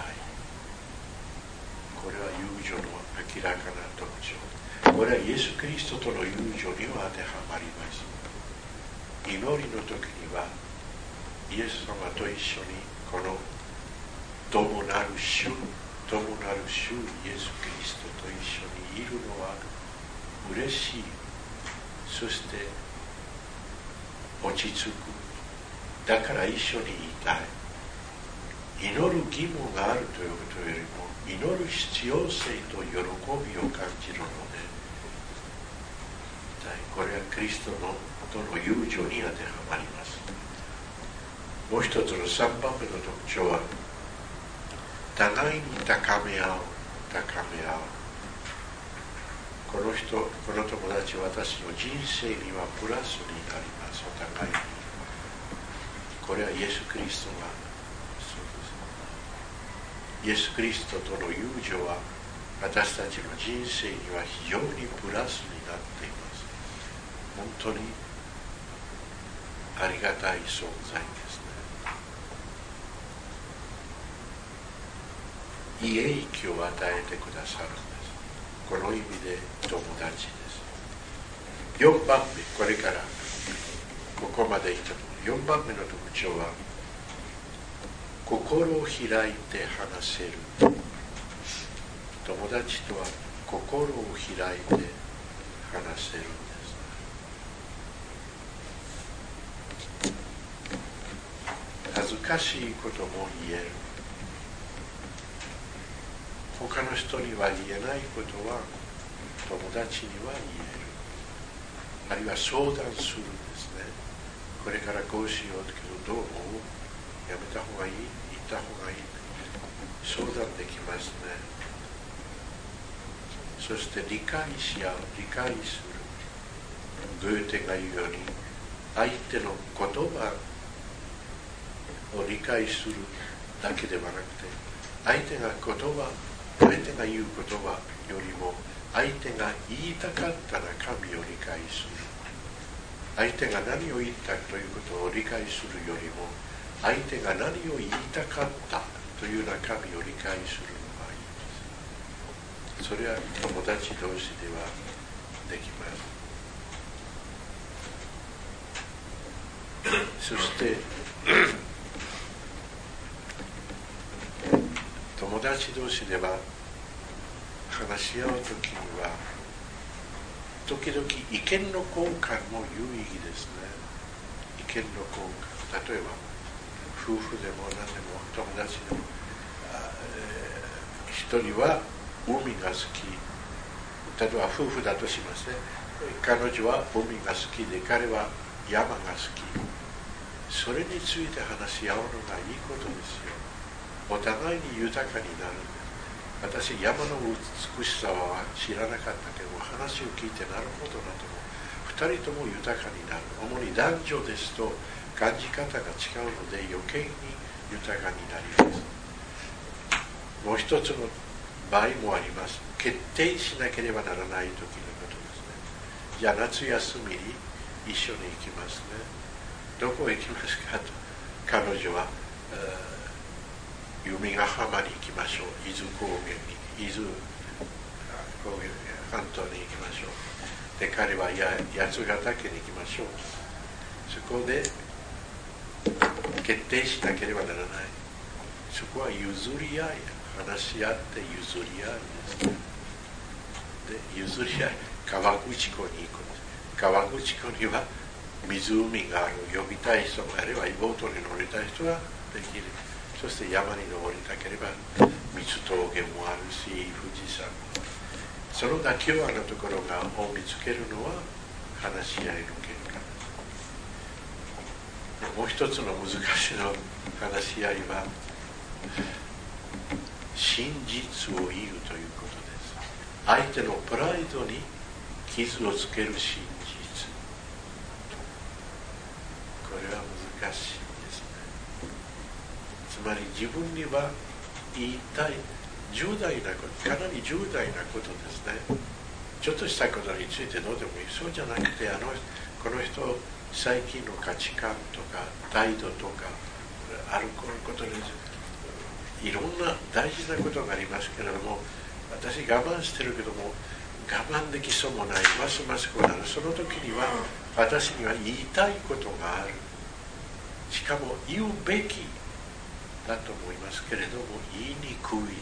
これは友情の明らかな特徴。これはイエス・キリストとの友情には当てはまります。祈りの時にはイエス様と一緒にこの友なる主、友なる主イエス・キリストと一緒にいるのは嬉しい。そして落ち着く。だから一緒にいたい。祈る義務があるということよりも祈る必要性と喜びを感じるので、これはキリストのとの友情に当てはまります。もう一つの三番目の特徴は互いに高め合う、高め合う。この人、この友達は私の人生にはプラスになります。お互いに。これはイエス・キリストがそうです。イエス・キリストとの友情は私たちの人生には非常にプラスになっています。本当にありがたい存在ですね。いい影響を与えてくださるんです。この意味で友達です。よんばんめ、これからここまでいったと。よんばんめの特徴は心を開いて話せる。友達とは心を開いて話せるんです。恥ずかしいことも言える。他の人には言えないことは友達には言える。あるいは相談するんですね。これからこうしようけどどう思う？やめた方がいい？行った方がいい？相談できますね。そして理解し合う、理解する。ゴーテが言うように相手の言葉を理解するだけではなくて、相手が言葉相手が言う言葉よりも相手が言いたかった中身を理解する。相手が何を言ったということを理解するよりも相手が何を言いたかったという中身を理解するのがいいです。それは友達同士ではできます。そして友達同士では話し合うときには時々意見の交換も有意義ですね。意見の交換、例えば夫婦でも何でも友達でも、えー、一人は海が好き、例えば夫婦だとしますね。彼女は海が好きで彼は山が好き。それについて話し合うのがいいことですよ。お互いに豊かになる。私、山の美しさは知らなかったけど、話を聞いてなるほどなと思う。二人とも豊かになる。主に男女ですと感じ方が違うので余計に豊かになります。もう一つの場合もあります。決定しなければならない時のことですね。じゃあ夏休みに一緒に行きますね。どこへ行きますかと。彼女は海ヶ浜に行きましょう。伊豆高原に、伊豆高原半島に行きましょう。で、彼はや八ヶ岳に行きましょう。そこで決定しなければならない。そこは譲り合い、話し合って譲り合いです。で、譲り合い、河口湖に行くんです。河口湖には湖がある。呼びたい人があればボートに乗りたい人ができる。そして山に登りたければ三つ峠もあるし、富士山も。その妥協のところがを見つけるのは話し合いの結果。もう一つの難しいの話し合いは真実を言うということです。相手のプライドに傷をつける真実。これは難しい。つまり自分には言いたい重大なこと、かなり重大なことですね。ちょっとしたことについてどうでもいい。そうじゃなくて、あのこの人最近の価値観とか態度とかあることにいろんな大事なことがありますけれども、私我慢してるけども我慢できそうもない、ますますこうなる。その時には私には言いたいことがある。しかも言うべきだと思いますけれども、言いにくい言いにく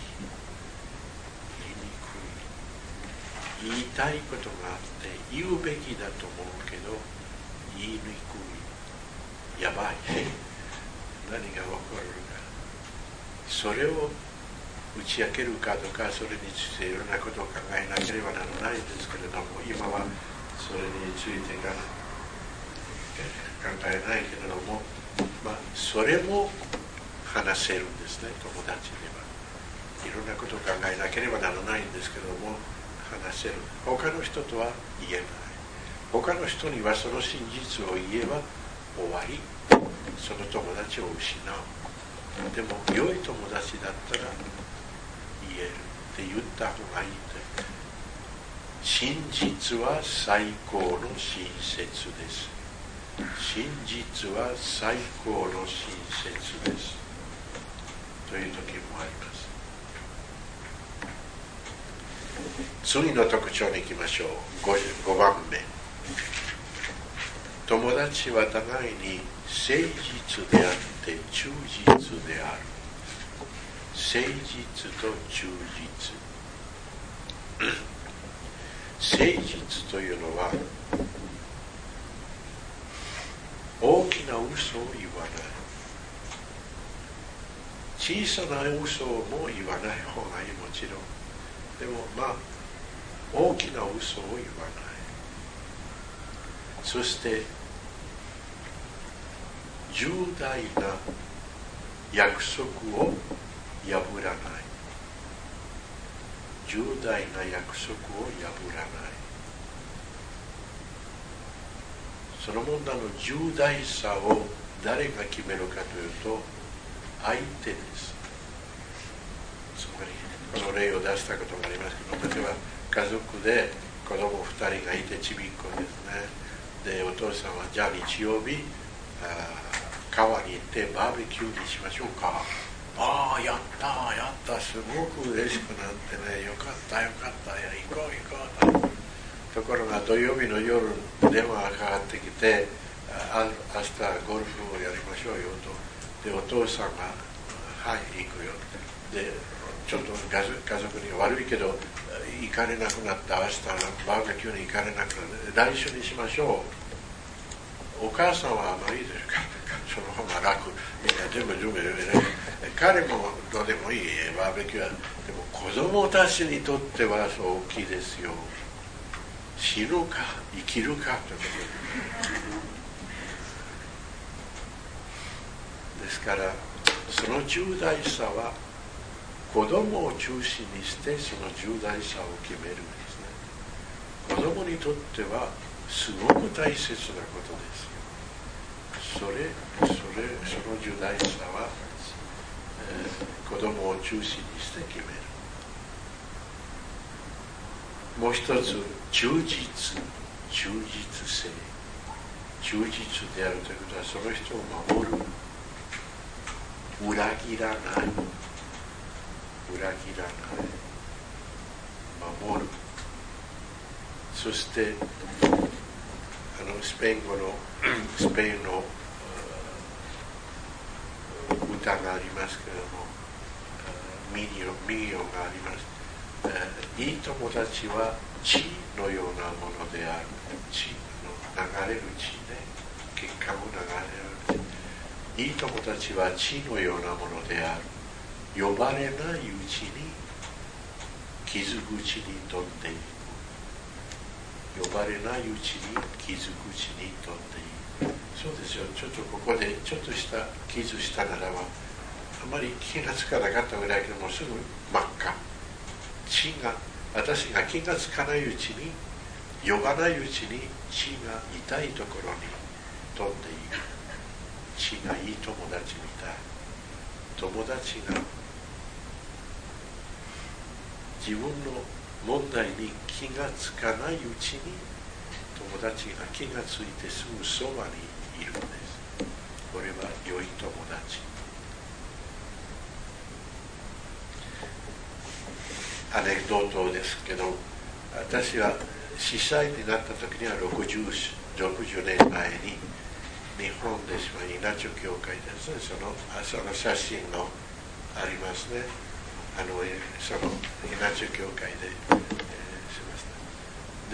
い言いたいことがあって言うべきだと思うけど言いにくい。やばい何が起こるか、それを打ち明けるかどうか、それについていろんなことを考えなければならないんですけれども、今はそれについてが考えないけれども、まあそれも話せるんですね。友達ではいろんなことを考えなければならないんですけども話せる。他の人とは言えない。他の人にはその真実を言えば終わり。その友達を失う。でも良い友達だったら言えるって言った方がいいと。真実は最高の親切です。真実は最高の親切です。という時もあります。次の特徴に行きましょう。 ご, ごばんめ。 友達は互いに誠実であって忠実である。誠実と忠実。誠実というのは大きな嘘を言わない。小さな嘘も言わない方がいい、もちろん。でもまあ大きな嘘を言わない。そして重大な約束を破らない。重大な約束を破らない。その問題の重大さを誰が決めるかというと相手です。つまりこの例を出したことがありますけど、例えば家族で子供ふたりがいてちびっこですね。でお父さんはじゃあ日曜日あ川に行ってバーベキューにしましょうか。ああやったやった、すごく嬉しくなってね、よかったよかった、いや行こう行こうと。ところが土曜日の夜電話がかかってきて、あ明日ゴルフをやりましょうよと。でお父さんがはい行くよで、ちょっと家族に悪いけど行かれなくなった、明日バーベキューに行かれなくなった、来週にしましょう。お母さんはまあいいですか、その方が楽、みんな全部準備で、ね、彼もどうでもいいバーベキューは。でも子供たちにとってはそう大きいですよ。死ぬか生きるかということですから、その重大さは子供を中心にしてその重大さを決めるんですね。子供にとってはすごく大切なことですよ。それ、それ、その重大さは、えー、子供を中心にして決める。もう一つ、忠実、忠実性。忠実であるということは、その人を守る。裏切らない。裏切らない。守る。そして、あのスペイン語のスペインの歌がありますけれども、ミリオン、ミリオンがあります。いい友達は血のようなものである。血の流れる血ね、血管を流れる血。いい友達は血のようなものである。呼ばれないうちに傷口に飛んでいく。呼ばれないうちに傷口に飛んでいく。そうですよ。ちょっとここでちょっとした傷したならば、あまり気がつかなかったぐらいけども、すぐ真っ赤。血が、私が気がつかないうちに、呼ばないうちに血が痛いところに飛んでいく。血がいい友達みたい。友達が自分の問題に気がつかないうちに友達が気がついてすぐそばにいるんです。これは良い友達。アネクドートですけど、私は司祭になった時にはろくじゅうねんまえに日本でしまい稲町教会ですね、そのその写真のありますね。あのその稲町教会で、えー、しました。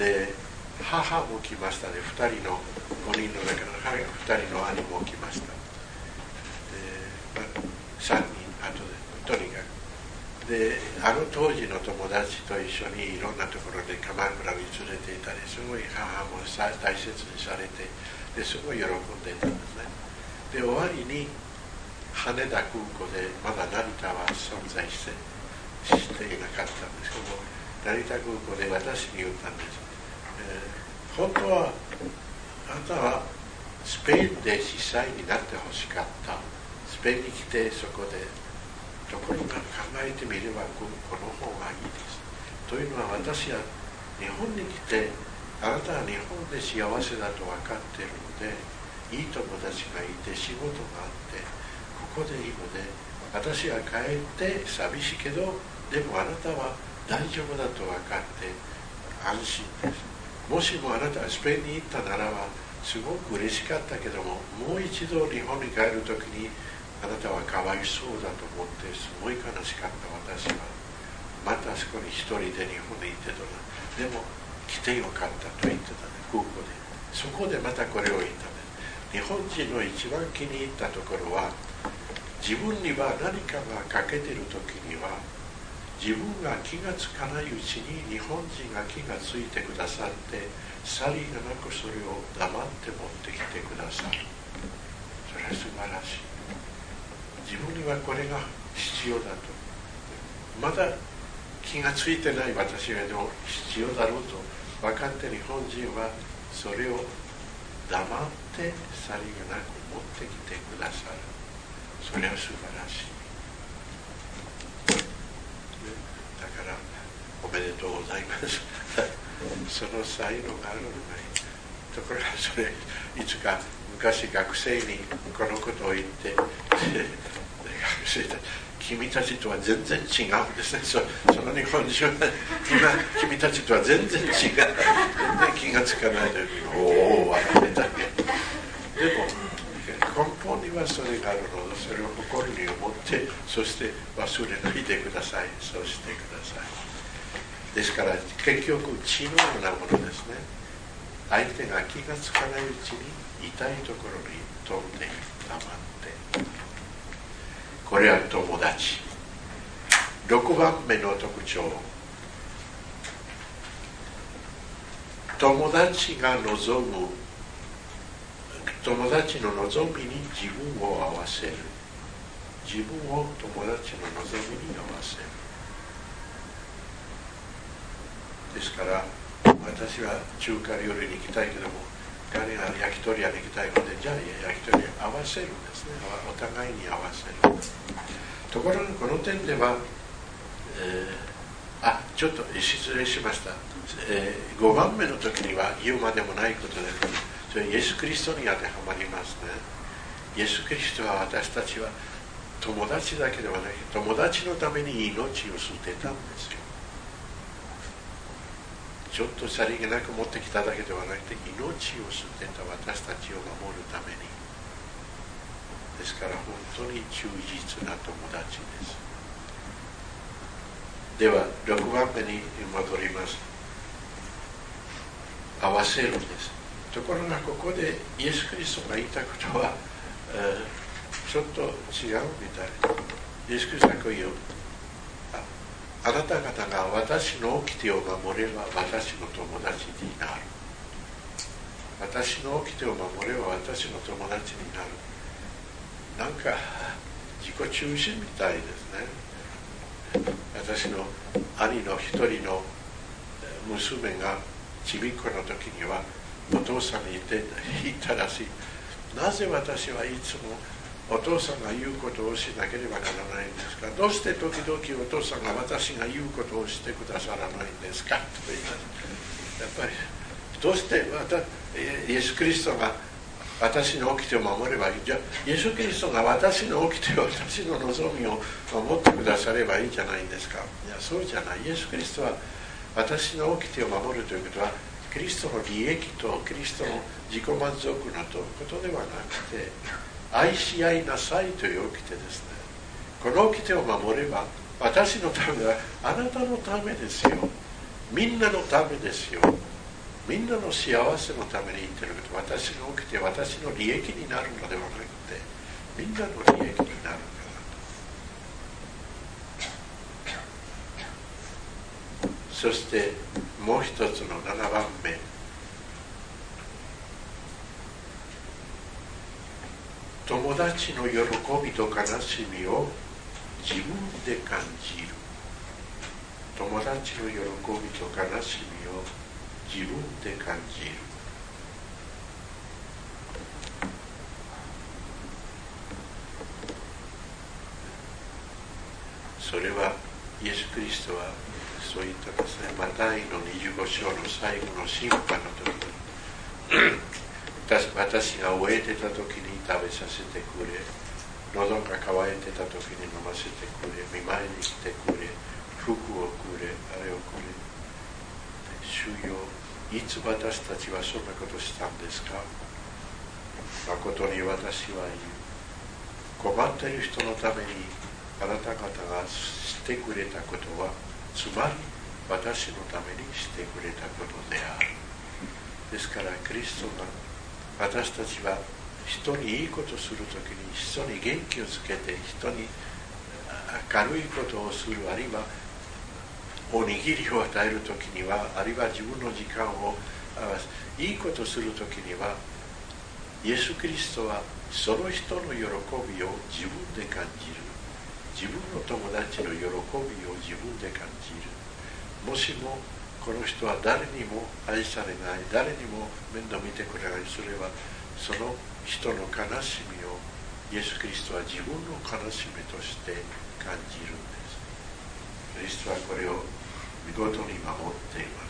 で母も来ましたね。ふたりのごにんの中の母がふたりの兄も来ました。で、まあ、さんにん後でとにかくで、あの当時の友達と一緒にいろんなところで鎌倉に連れていたり、すごい母も大切にされて、ですごい喜んでいたんですね。で終わりに羽田空港でまだ成田は存在してしていなかったんですけども、成田空港で私に言ったんです、えー、本当はあなたはスペインで司祭になってほしかった。スペインに来てそこで、ところが考えてみればこの方がいいです。というのは、私は日本に来てあなたは日本で幸せだと分かっているので、いい友達がいて仕事があってここでいいので、私は帰って寂しいけど、でもあなたは大丈夫だと分かって安心です。もしもあなたがスペインに行ったならば、 すごく嬉しかったけども、もう一度日本に帰るときにあなたはかわいそうだと思ってすごい悲しかった私は。またそこに一人で日本に行ってたな。でも来てよかったと言ってたね、空港で。そこでまたこれを言ったね。日本人の一番気に入ったところは、自分には何かが欠けているときには、自分が気がつかないうちに日本人が気がついてくださって、さりげなくそれを黙って持ってきてくださる。それは素晴らしい。自分にはこれが必要だと。まだ気がついてない私がでも必要だろうと分かって日本人はそれを黙ってさりげなく持ってきてくださる。それは素晴らしい。だからおめでとうございます。その才能があるのがいい。ところがそれいつか昔学生にこのことを言って学生たち、君たちとは全然違うんですね。 そ, その日本人は今君たちとは全然違う、全然気がつかないでおお笑ってたけど、でも根本にはそれがあるので、それを誇りに思って、そして忘れないでください。そうしてください。ですから結局血のようなものですね。相手が気がつかないうちに痛いところに飛んで黙って、これは友達。ろくばんめの特徴、友達が望む、友達の望みに自分を合わせる。自分を友達の望みに合わせる。ですから私は中華料理に行きたいけども、彼が焼き鳥屋に行きたいので、じゃあ焼き鳥屋合わせるんですね。お互いに合わせる。ところがこの点では、えー、あちょっと失礼しました、えー、ごばんめの時には言うまでもないことです。それイエス・キリストに当てはまりますね。イエス・キリストは私たちは友達だけではなく、友達のために命を捨てたんですよ。ちょっとさりげなく持ってきただけではなくて、命を捨てた私たちを守るために。ですから本当に忠実な友達です。ではろくばんめに戻ります。合わせるんです。ところがここでイエス・キリストが言ったことは、えー、ちょっと違うみたい。イエス・キリストがこう言う。あなた方が私の掟を守れば私の友達になる。私の掟を守れば私の友達になる。なんか自己中心みたいですね。私の兄の一人の娘がちびっこの時にはお父さんに言ったらしい。なぜ私はいつもお父さんが言うことをしなければならないんですか。どうして時々お父さんが私が言うことをしてくださらないんですかと言います。やっぱりどうしてイエス・キリストが私の掟を守ればいい。じゃあイエス・キリストが私の掟を、私の望みを守ってくださればいいじゃないんですか。いやそうじゃない。イエス・キリストは私の掟を守るということは、キリストの利益とキリストの自己満足なということではなくて、愛し合いなさいという掟ですね。この掟を守れば私のためはあなたのためですよ。みんなのためですよ。みんなの幸せのために言ってること、私の掟、私の利益になるのではなくて、みんなの利益になるから。そしてもう一つのななばんめ、友達の喜びと悲しみを自分で感じる。友達の喜びと悲しみを自分で感じる。それはイエス・キリストはそう言ったんですね。マタイのにじゅうご章の最後の審判の時に私が飢えてた時に食べさせてくれ、喉が渇いてた時に飲ませてくれ、見舞いに来てくれ、服をくれ、あれをくれ。主よ、いつ私たちはそんなことしたんですか。 誠に私は言う。困っている人のためにあなた方がしてくれたことは、つまり私のためにしてくれたことである。ですからキリストが、私たちは人にいいことをするときに、人に元気をつけて、人に明るいことをする、あるいはおにぎりを与えるときには、あるいは自分の時間をいいことをするときには、イエス・キリストはその人の喜びを自分で感じる。自分の友達の喜びを自分で感じる。もしもこの人は誰にも愛されない、誰にも面倒見てくれない、それはその人の悲しみをイエス・キリストは自分の悲しみとして感じるんです。キリストはこれを見事に守っています。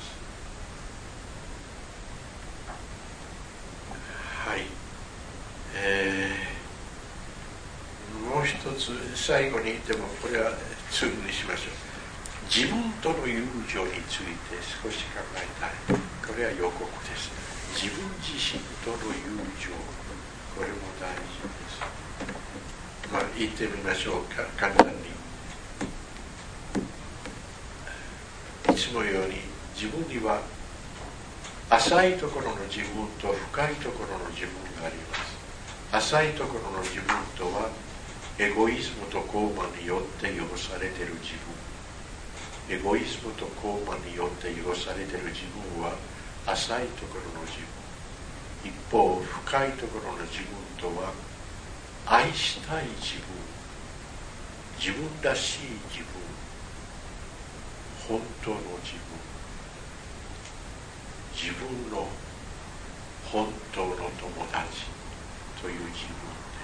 はい、えー、もう一つ最後に、でもこれはすぐにしましょう。自分との友情について少し考えたい。これは予告です。自分自身との友情、これも大事です。まあ言ってみましょうか、簡単に。いつもように自分には浅いところの自分と深いところの自分があります。浅いところの自分とはエゴイズムと傲慢によって汚されている自分。エゴイズムと傲慢によって汚されている自分は浅いところの自分。一方、深いところの自分とは愛したい自分、自分らしい自分、本当の自分、自分の本当の友達という自分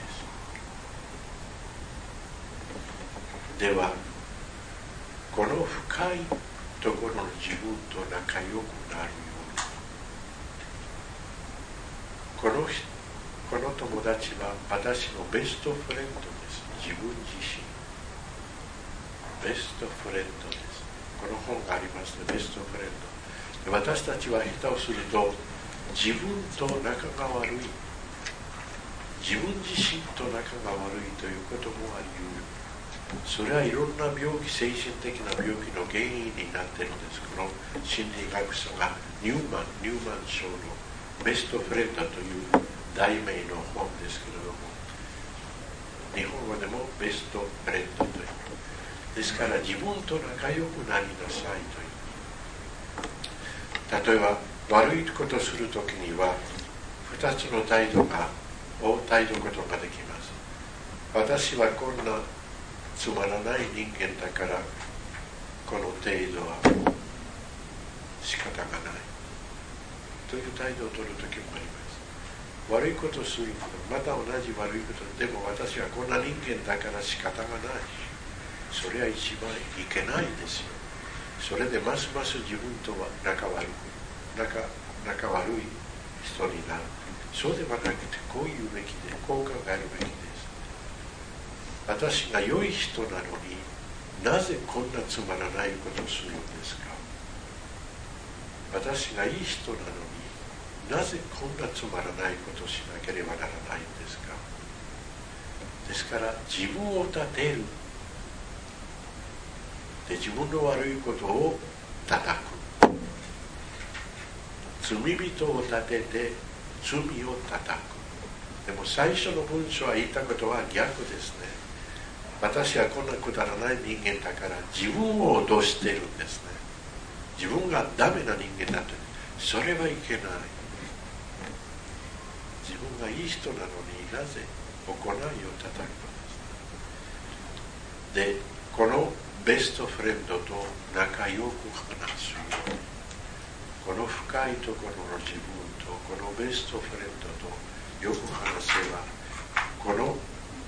です。ではこの深いところの自分と仲良くなるように、このこの友達は私のベストフレンドです。自分自身ベストフレンドです。この本がありますね、ベストフレンド。私たちは下手をすると自分と仲が悪い、自分自身と仲が悪いということもあり得る。それはいろんな病気、精神的な病気の原因になっているんです。この心理学者がニューマン、ニューマン賞のベストフレンドという題名の本ですけれども、日本語でもベストフレンドという。ですから自分と仲良くなりなさいという。例えば悪いことをするときにはふたつの態度がを態度ことができます。私はこんなつまらない人間だからこの程度は仕方がないという態度を取るときもあります。悪いことをすること、また同じ悪いことでも私はこんな人間だから仕方がない、それは一番いけないですよ。それでますます自分とは仲悪く仲仲悪い人になる。そうではなくてこう言うべきで、こう考えるべきです。私が良い人なのになぜこんなつまらないことをするんですか。私がいい人なのになぜこんなつまらないことをしなければならないんですか。ですから自分を立てる、で自分の悪いことを叩く、罪人を立てて罪を叩く。でも最初の文章は言ったことは逆ですね。私はこんなくだらない人間だから自分を脅してるんですね。自分がダメな人間だと、それはいけない。自分がいい人なのになぜ行いを叩くのです。で、このベストフレンドと仲良く話すように、この深いところの自分とこのベストフレンドとよく話せば、この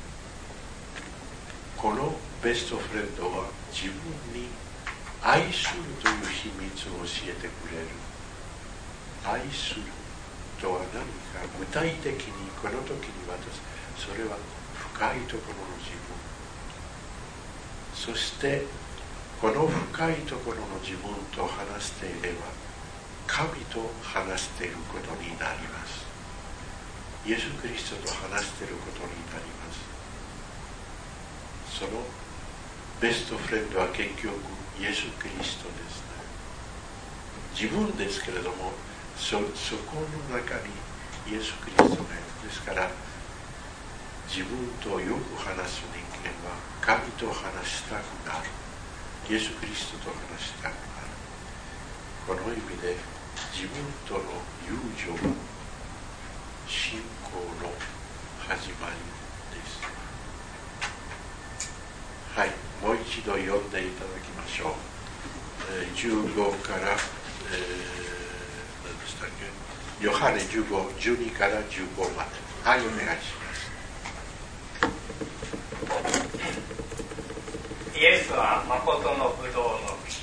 このベストフレンドは自分に愛するという秘密を教えてくれる。愛するとは何か、具体的にこの時に私、それは深いところの自分、そしてこの深いところの自分と話していれば神と話していることになります。 イエス・キリストと話していることになります。そのベストフレンドは結局イエス・キリストですね。自分ですけれども、そ, そこの中にイエス・キリストがいる。ですから自分とよく話す人間は神と話したくなる。イエス・キリストと話したくなる。この意味で自分との友情は信仰の始まりです。はい、もう一度読んでいただきましょう。えー、じゅうごから、えー、何でしたっけ、ヨハネじゅうご、じゅうにからじゅうごまで。はい、お願いします。 イエスは誠のブドウの木。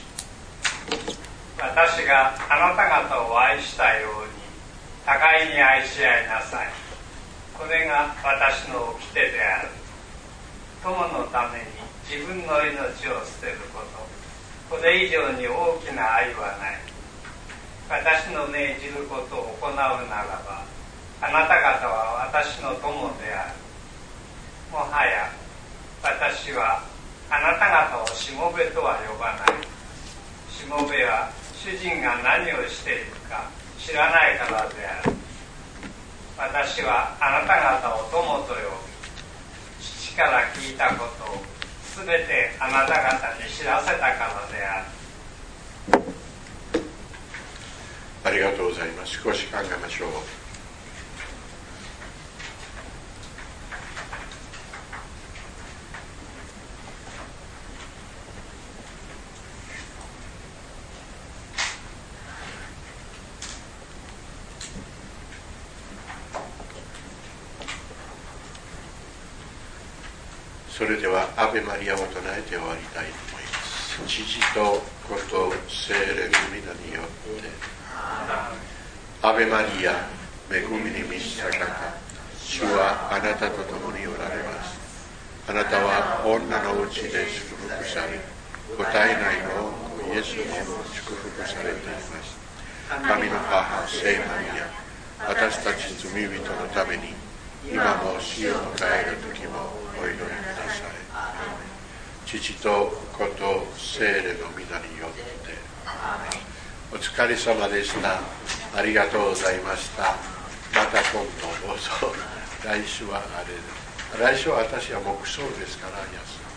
私があなた方を愛したように互いに愛し合いなさい。これが私の掟である。友のために自分の命を捨てること、これ以上に大きな愛はない。私の命じることを行うならば、あなた方は私の友である。もはや私はあなた方をしもべとは呼ばない。しもべは主人が何をしているか知らないからである。私はあなた方を友と呼び、父から聞いたことをすべてあなた方に知らせたからである。 ありがとうございます。少し考えましょう。それではアベマリアを唱えて終わりたいと思います。父と子と聖霊の皆によってアベマリア、恵みに満ちた方、主はあなたと共におられます。あなたは女のうちで祝福され、ご体内の子イエスも祝福されています。神の母聖マリア、私たち罪人のために今も死を迎える時もお祈りください。父と子と聖霊の皆によって。お疲れ様でした。ありがとうございました。また今度どうぞ。来週はあれ、来週は私は木葬ですから、休む。